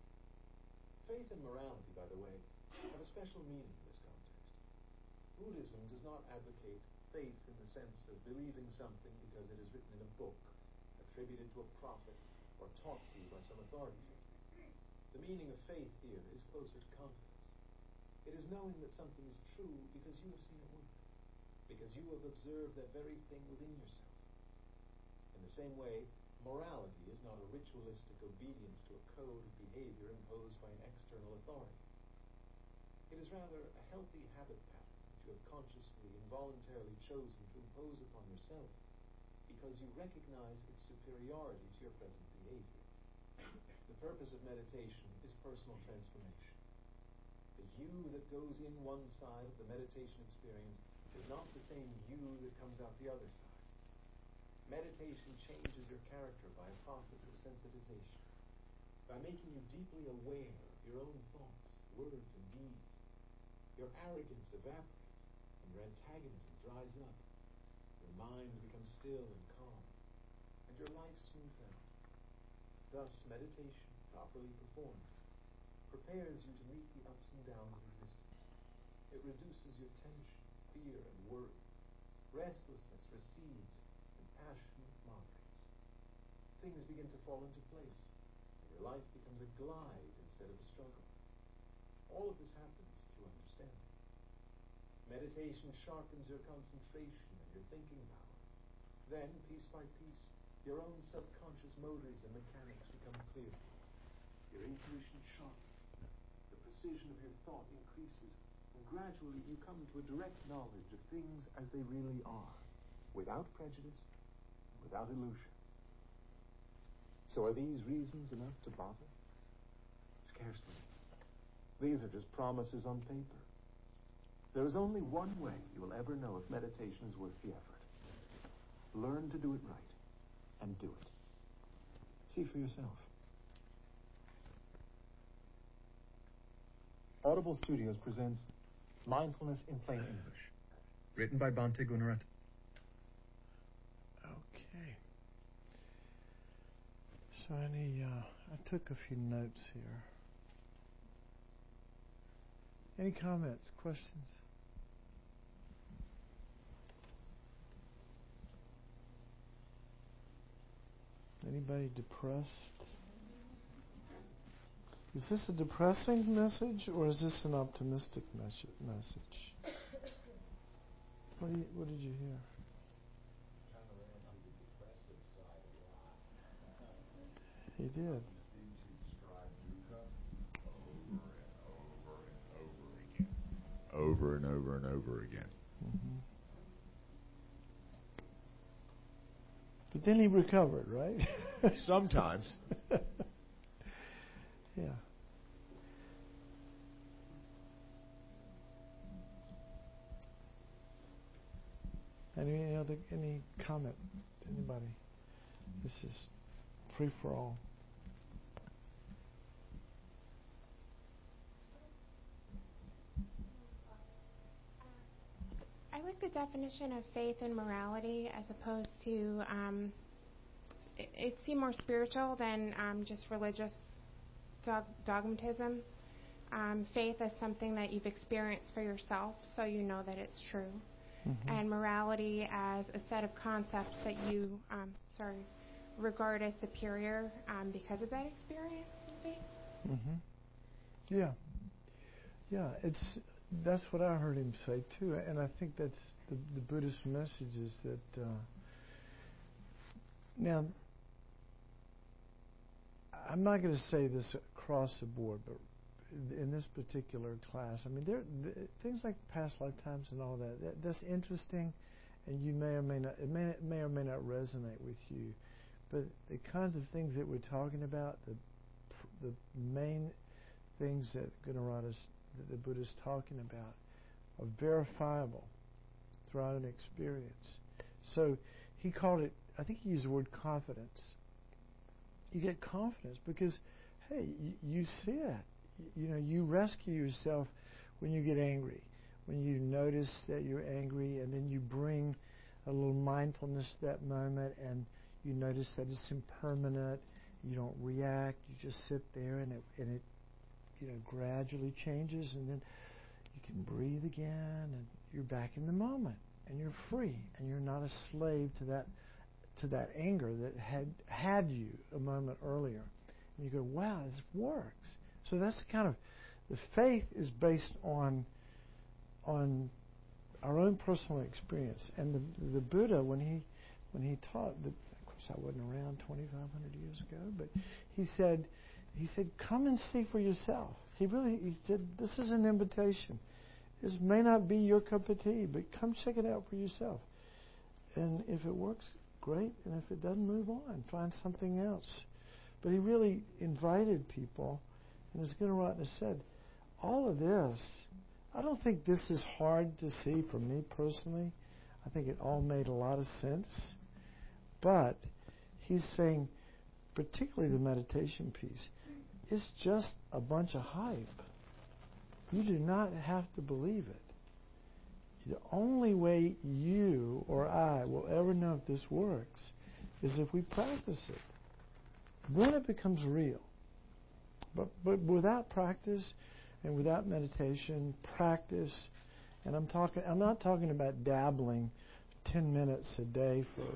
Faith and morality, by the way, have a special meaning in this context. Buddhism does not advocate faith in the sense of believing something because it is written in a book, attributed to a prophet, or taught to you by some authority figure. The meaning of faith here is closer to confidence. It is knowing that something is true because you have seen it work, because you have observed that very thing within yourself. In the same way, morality is not a ritualistic obedience to a code of behavior imposed by an external authority. It is rather a healthy habit pattern that you have consciously and voluntarily chosen to impose upon yourself because you recognize its superiority to your present behavior. The purpose of meditation is personal transformation. The you that goes in one side of the meditation experience is not the same you that comes out the other side. Meditation changes your character by a process of sensitization, by making you deeply aware of your own thoughts, words, and deeds. Your arrogance evaporates, and your antagonism dries up. Your mind becomes still and calm, and your life smooths out. Thus, meditation, properly performed, prepares you to meet the ups and downs of existence. It reduces your tension, fear, and worry. Restlessness recedes, and passion moderates. Things begin to fall into place, and your life becomes a glide instead of a struggle. All of this happens through understanding. Meditation sharpens your concentration and your thinking power. Then, piece by piece, your own subconscious motors and mechanics become clear. Your intuition sharpens. The precision of your thought increases. And gradually you come to a direct knowledge of things as they really are, without prejudice, without illusion. So are these reasons enough to bother? Scarcely. These are just promises on paper. There is only one way you will ever know if meditation is worth the effort. Learn to do it right, and do it. See for yourself. Audible Studios presents Mindfulness in Plain English, written by Bhante Gunaratne. Okay. So I took a few notes here. Any comments, questions? Anybody depressed? Is this a depressing message or is this an optimistic message? What did you hear? Kind of ran to the depressive side a lot. He did. He seemed to describe dukkha over and over and over again. Over and over and over again. Mm-hmm. But then he recovered, right? Sometimes. Yeah. Any comment? Anybody? This is free for all. I like the definition of faith and morality as opposed to it seemed more spiritual than just religious dogmatism. Faith is something that you've experienced for yourself, so you know that it's true. Mm-hmm. And morality as a set of concepts that you regard as superior because of that experience in faith. Mm-hmm. Yeah. That's what I heard him say too, and I think that's the Buddhist message is that now I'm not going to say this across the board, but in this particular class, I mean, there things like past lifetimes and all that's interesting, and you may or may not resonate with you, but the kinds of things that we're talking about, the main things that the Buddha is talking about, are verifiable throughout an experience. So he called it, I think he used the word confidence. You get confidence because, hey, you see it. You rescue yourself when you get angry, when you notice that you're angry, and then you bring a little mindfulness to that moment, and you notice that it's impermanent. You don't react. You just sit there, and it gradually changes, and then you can breathe again, and you're back in the moment, and you're free, and you're not a slave to that anger that had you a moment earlier. And you go, wow, this works. So that's the faith is based on our own personal experience. And the Buddha, when he taught, of course I wasn't around 2,500 years ago, but he said, come and see for yourself. He said, this is an invitation. This may not be your cup of tea, but come check it out for yourself. And if it works, great. And if it doesn't, move on. Find something else. But he really invited people. And as Gunaratne said, all of this, I don't think this is hard to see for me personally. I think it all made a lot of sense. But he's saying, particularly the meditation piece, it's just a bunch of hype. You do not have to believe it. The only way you or I will ever know if this works is if we practice it. Then it becomes real. But without practice and without meditation, practice, and I'm not talking about dabbling 10 minutes a day for,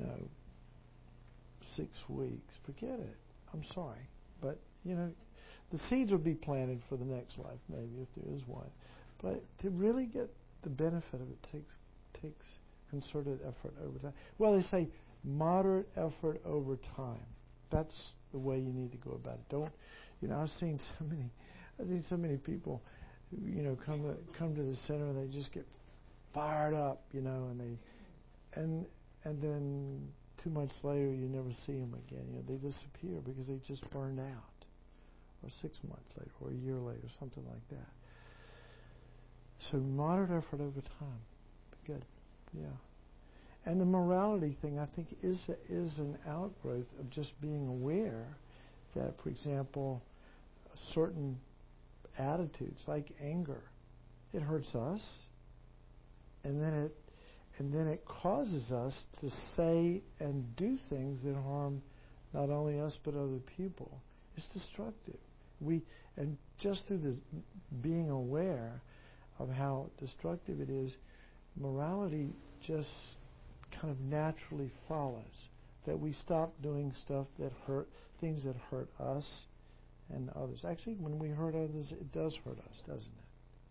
6 weeks. Forget it. I'm sorry. But, The seeds will be planted for the next life, maybe, if there is one. But to really get the benefit of it takes concerted effort over time. Well, they say moderate effort over time. That's the way you need to go about it. Don't, I've seen so many people who, come to the center and they just get fired up, and then 2 months later you never see them again. They disappear because they just burned out, or 6 months later, or a year later, something like that. So moderate effort over time. Good. Yeah. And the morality thing, I think, is an outgrowth of just being aware that, for example, certain attitudes like anger, it hurts us, and then it causes us to say and do things that harm not only us but other people. It's destructive. And just through this being aware of how destructive it is, morality just kind of naturally follows. That we stop doing stuff things that hurt us and others. Actually, when we hurt others, it does hurt us, doesn't it?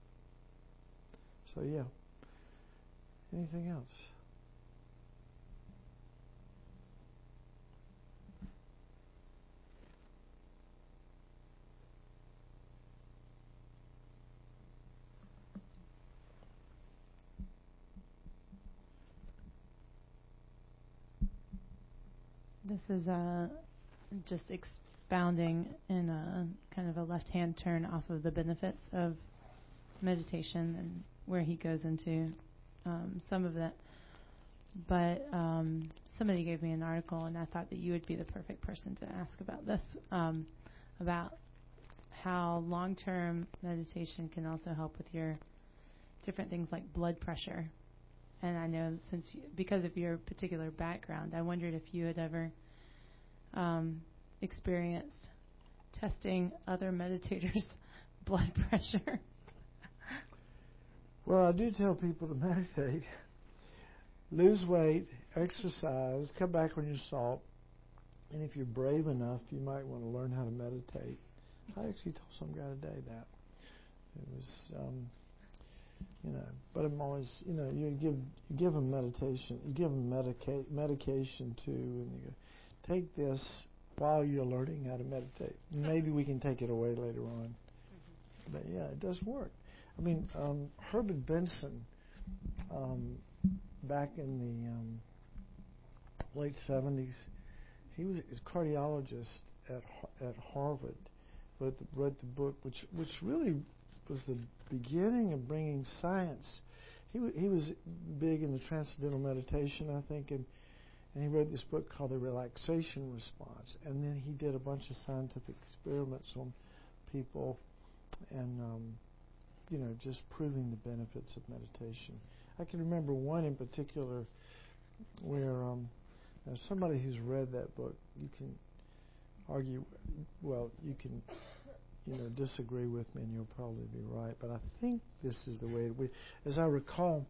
So, yeah. Anything else? This is just expounding in a kind of a left-hand turn off of the benefits of meditation and where he goes into some of that. But somebody gave me an article, and I thought that you would be the perfect person to ask about this, about how long-term meditation can also help with your different things like blood pressure. And I know because of your particular background, I wondered if you had ever experienced testing other meditators' blood pressure. Well, I do tell people to meditate, lose weight, exercise, cut back on your salt, and if you're brave enough, you might want to learn how to meditate. I actually told some guy today that. It was, but I'm always, you give them meditation, you give them medication too, and you go, take this while you're learning how to meditate. Maybe we can take it away later on. But yeah, it does work. I mean, Herbert Benson, back in the late 70s, he was a cardiologist at Harvard. Wrote the book, which really was the beginning of bringing science. He was big into transcendental meditation, I think, and he wrote this book called The Relaxation Response. And then he did a bunch of scientific experiments on people, and just proving the benefits of meditation. I can remember one in particular where somebody who's read that book, you can argue, well, you can disagree with me, and you'll probably be right. But I think this is the way. As I recall,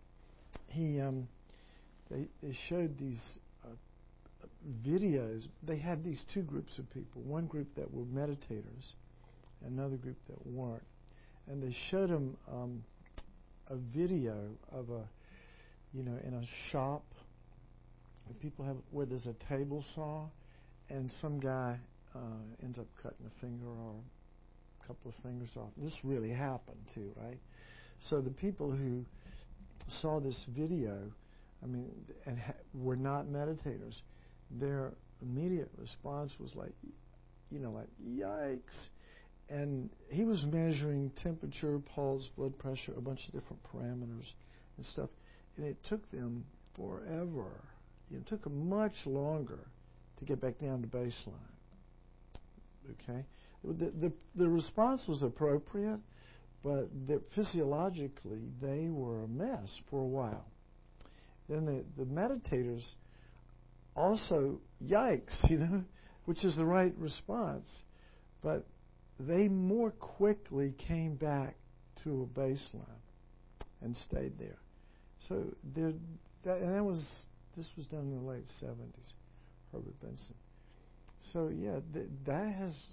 they showed these videos. They had these two groups of people. One group that were meditators, another group that weren't. And they showed them a video of in a shop where there's a table saw, and some guy ends up cutting a finger or a couple of fingers off. This really happened too, right? So the people who saw this video, were not meditators. Their immediate response was like yikes. And he was measuring temperature, pulse, blood pressure, a bunch of different parameters and stuff. And it took them forever. It took them much longer to get back down to baseline. Okay? The response was appropriate, but physiologically they were a mess for a while. Then the meditators also, yikes, which is the right response. But they more quickly came back to a baseline and stayed there. So this was done in the late 70s, Herbert Benson. So yeah, that has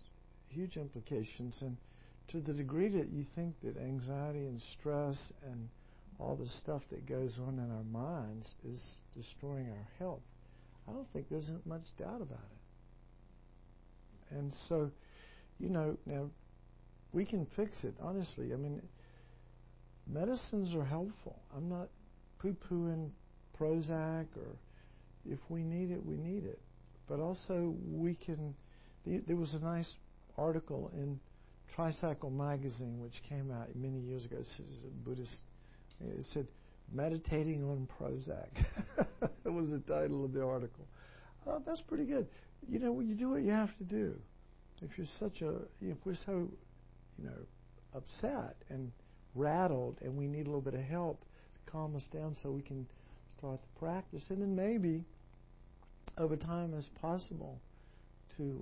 huge implications. And to the degree that you think that anxiety and stress and all the stuff that goes on in our minds is destroying our health, I don't think there's much doubt about it. And so, now we can fix it, honestly. I mean, medicines are helpful. I'm not poo-pooing Prozac, or if we need it, we need it. But also we can, there was a nice article in Tricycle magazine which came out many years ago. It was a Buddhist. It said, "Meditating on Prozac." That was the title of the article. Oh, that's pretty good. You do what you have to do. If we're so, upset and rattled, and we need a little bit of help to calm us down so we can start the practice, and then maybe over time as possible to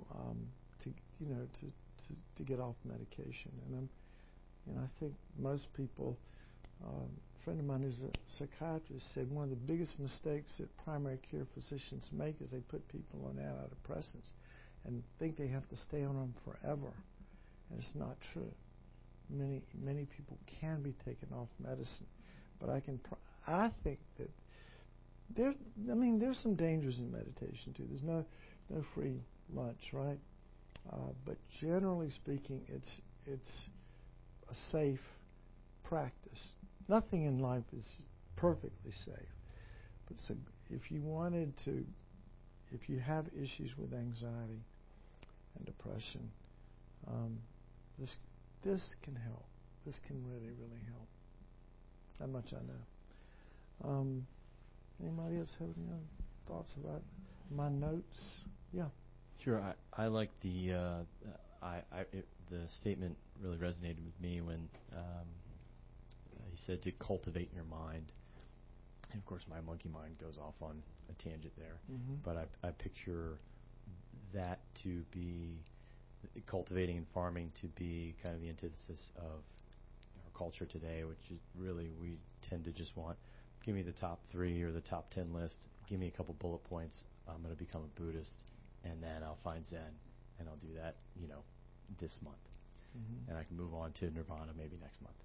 get off medication. And I think most people. A friend of mine who's a psychiatrist said one of the biggest mistakes that primary care physicians make is they put people on antidepressants and think they have to stay on them forever. And it's not true. Many people can be taken off medicine, but I think that there's some dangers in meditation too. There's no free lunch, right? But generally speaking, it's a safe practice. Nothing in life is perfectly safe. But so if you have issues with anxiety and depression, this can help. This can really, really help. That much I know. Anybody else have any other thoughts about my notes? Yeah. Sure. I like the statement really resonated with me when he said to cultivate your mind. And of course, my monkey mind goes off on a tangent there. Mm-hmm. But I picture that to be cultivating and farming to be kind of the antithesis of our culture today, which is really we tend to just want, give me the top 3 or the top 10 list, give me a couple bullet points, I'm going to become a Buddhist, and then I'll find Zen, and I'll do that, this month. Mm-hmm. And I can move on to Nirvana maybe next month.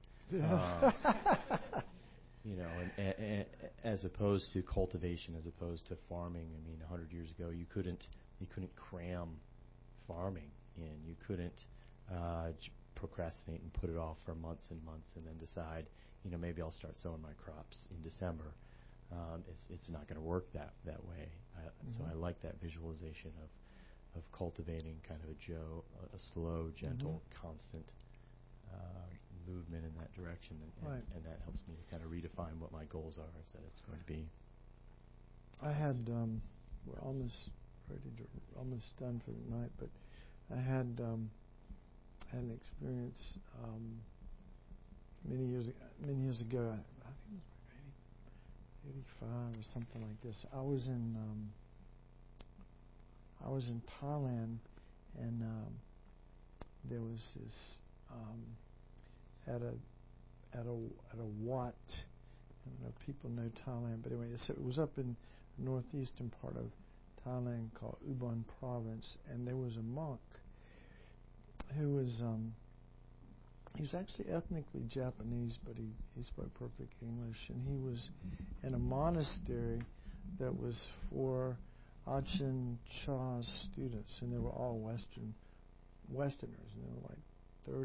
And as opposed to cultivation, as opposed to farming. 100 years ago, you couldn't cram farming in. You couldn't procrastinate and put it off for months and months, and then decide, maybe I'll start sowing my crops in December. It's not going to work that way. So I like that visualization of cultivating kind of a slow, gentle, constant movement in that direction, and that helps me to kind of redefine what my goals are, is that it's going to be. I had we're almost done for the night, but I had an experience many years ago. I think it was 85 or something like this. I was in Thailand, and there was this at a Wat. I don't know if people know Thailand, but anyway, it was up in the northeastern part of Thailand called Ubon Province, and there was a monk who was he was actually ethnically Japanese, but he spoke perfect English, and he was in a monastery that was for Ajahn Chah's students, and they were all Westerners, and there were like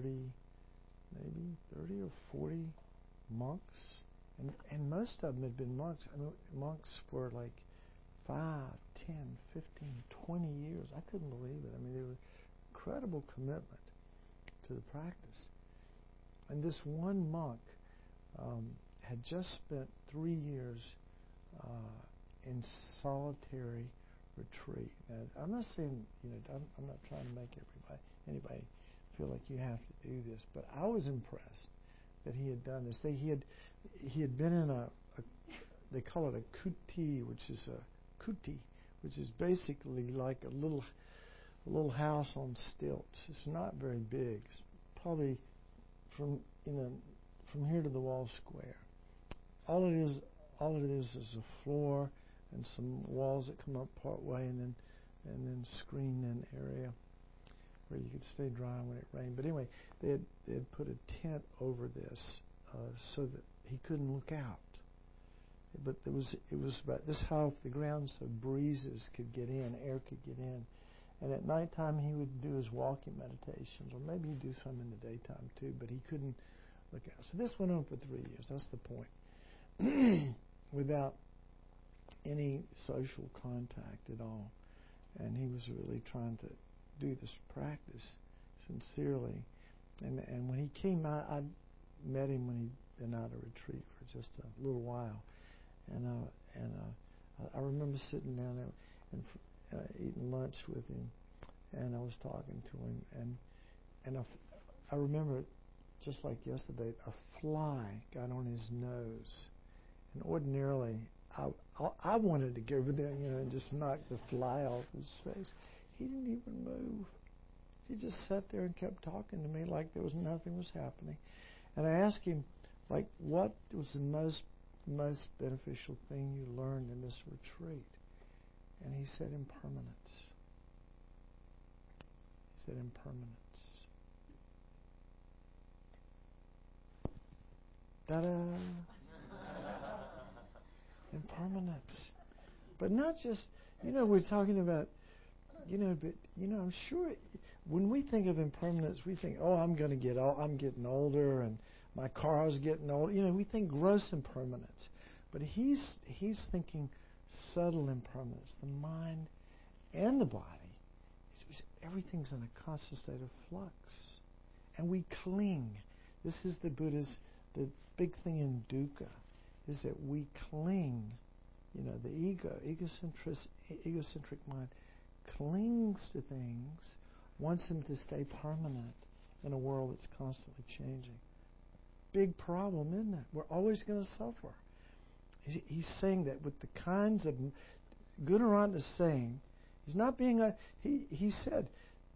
30 or 40 monks, and most of them had been monks. Monks for like 5, 10, 15, 20 years. I couldn't believe it. They were incredible commitment to the practice. And this one monk had just spent 3 years in solitary retreat. Now, I'm not saying, I'm not trying to make anybody feel like you have to do this, but I was impressed that he had done this. He had been in they call it a kuti, which is basically like a little house on stilts. It's not very big. It's probably from here to the wall square. All it is a floor and some walls that come up part way, and then screened in area. where you could stay dry when it rained. But anyway, they had put a tent over this so that he couldn't look out. But it was about this high off the ground, so breezes could get in, air could get in. And at nighttime he would do his walking meditations, or maybe he'd do some in the daytime too, but he couldn't look out. So this went on for 3 years. That's the point. Without any social contact at all. And he was really trying to do this practice sincerely. And when he came out, I met him when he'd been out of retreat for just a little while. And I remember sitting down there and eating lunch with him, and I was talking to him, and I remember, just like yesterday, a fly got on his nose, and ordinarily I wanted to go over there, and just knock the fly off his face. He didn't even move. He just sat there and kept talking to me like there was nothing was happening. And I asked him, like, what was the most beneficial thing you learned in this retreat? And he said impermanence. He said impermanence. Ta-da! Impermanence. But not just, we're talking about, but, I'm sure when we think of impermanence, we think, I'm getting older, and my car's getting old. We think gross impermanence. But he's thinking subtle impermanence. The mind and the body, everything's in a constant state of flux. And we cling. This is the big thing in dukkha, is that we cling. The egocentric mind clings to things, wants them to stay permanent in a world that's constantly changing. Big problem, isn't it? We're always going to suffer. He's saying that with the kinds of Gunarat is saying, he's not being he said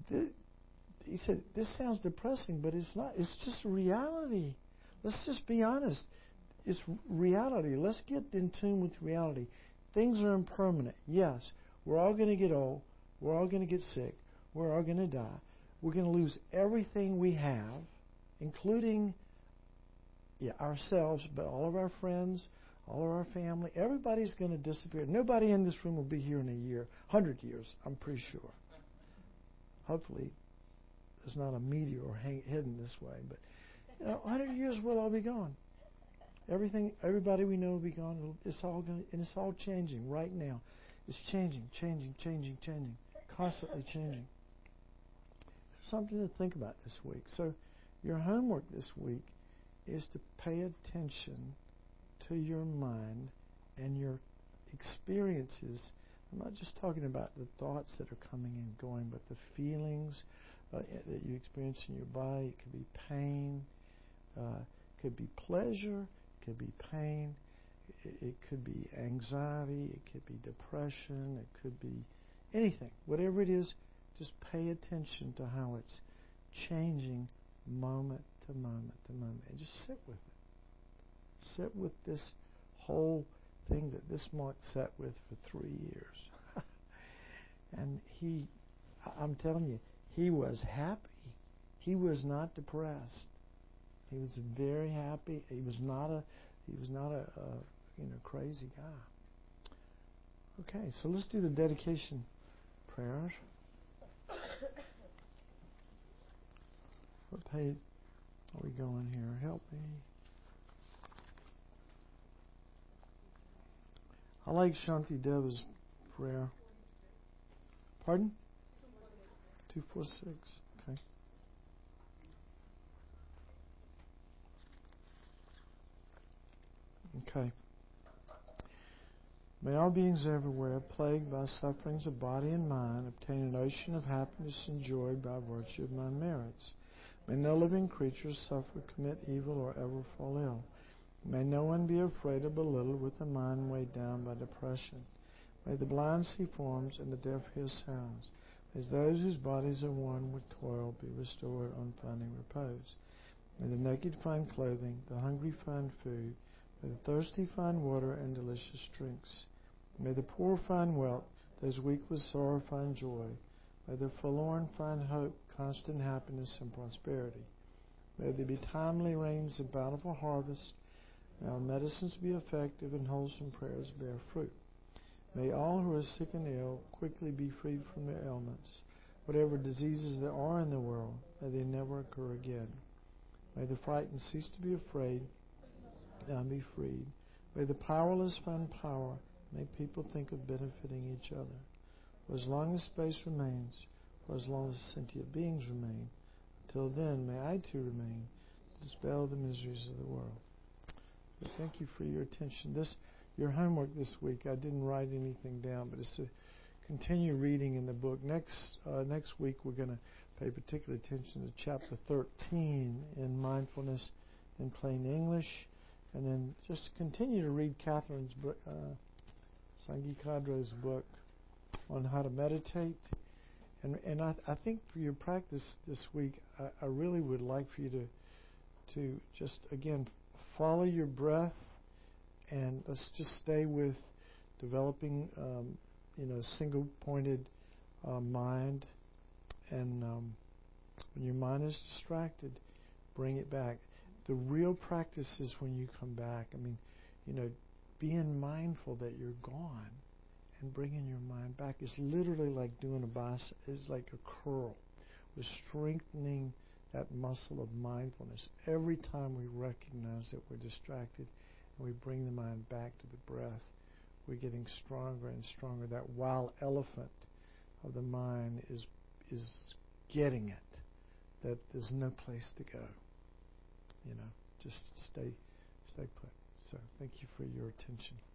this sounds depressing, but it's not. It's just reality. Let's just be honest. It's reality. Let's get in tune with reality. Things are impermanent. Yes, we're all going to get old. We're all going to get sick. We're all going to die. We're going to lose everything we have, including ourselves, but all of our friends, all of our family. Everybody's going to disappear. Nobody in this room will be here in a year, 100 years, I'm pretty sure. Hopefully, there's not a meteor hidden this way, but 100 years we'll all be gone. Everybody we know will be gone. It's all changing right now. It's changing, constantly changing. Something to think about this week. So, your homework this week is to pay attention to your mind and your experiences. I'm not just talking about the thoughts that are coming and going, but the feelings that you experience in your body. It could be pain, it could be pleasure, it could be pain, it could be anxiety, it could be depression, it could be anything. Whatever it is, just pay attention to how it's changing moment to moment to moment, and just sit with it. Sit with this whole thing that this monk sat with for 3 years. And I'm telling you, he was happy. He was not depressed. He was very happy. He was not a crazy guy. Okay, so let's do the dedication prayers. What page are we going here? Help me. I like Shanti Deva's prayer. Pardon? 246. Okay. Okay. May all beings everywhere, plagued by sufferings of body and mind, obtain an ocean of happiness enjoyed by virtue of my merits. May no living creature suffer, commit evil, or ever fall ill. May no one be afraid or belittled with a mind weighed down by depression. May the blind see forms and the deaf hear sounds. May those whose bodies are worn with toil be restored on finding repose. May the naked find clothing, the hungry find food, may the thirsty find water and delicious drinks. May the poor find wealth, those weak with sorrow find joy. May the forlorn find hope, constant happiness and prosperity. May there be timely rains and bountiful harvest. May our medicines be effective and wholesome prayers bear fruit. May all who are sick and ill quickly be freed from their ailments. Whatever diseases there are in the world, may they never occur again. May the frightened cease to be afraid and be freed. May the powerless find power. May people think of benefiting each other. For as long as space remains, for as long as sentient beings remain, until then may I too remain to dispel the miseries of the world. So thank you for your attention. Your homework this week, I didn't write anything down, but it's to continue reading in the book. Next week we're going to pay particular attention to chapter 13 in Mindfulness in Plain English, and then just to continue to read Catherine's book, Sangi Kadra's book on how to meditate. And I think for your practice this week, I really would like for you to just, again, follow your breath, and let's just stay with developing, single-pointed mind. And when your mind is distracted, bring it back. The real practice is when you come back. Being mindful that you're gone and bringing your mind back is literally like doing is like a curl. We're strengthening that muscle of mindfulness. Every time we recognize that we're distracted and we bring the mind back to the breath, we're getting stronger and stronger. That wild elephant of the mind is getting it, that there's no place to go. Just stay put. So thank you for your attention.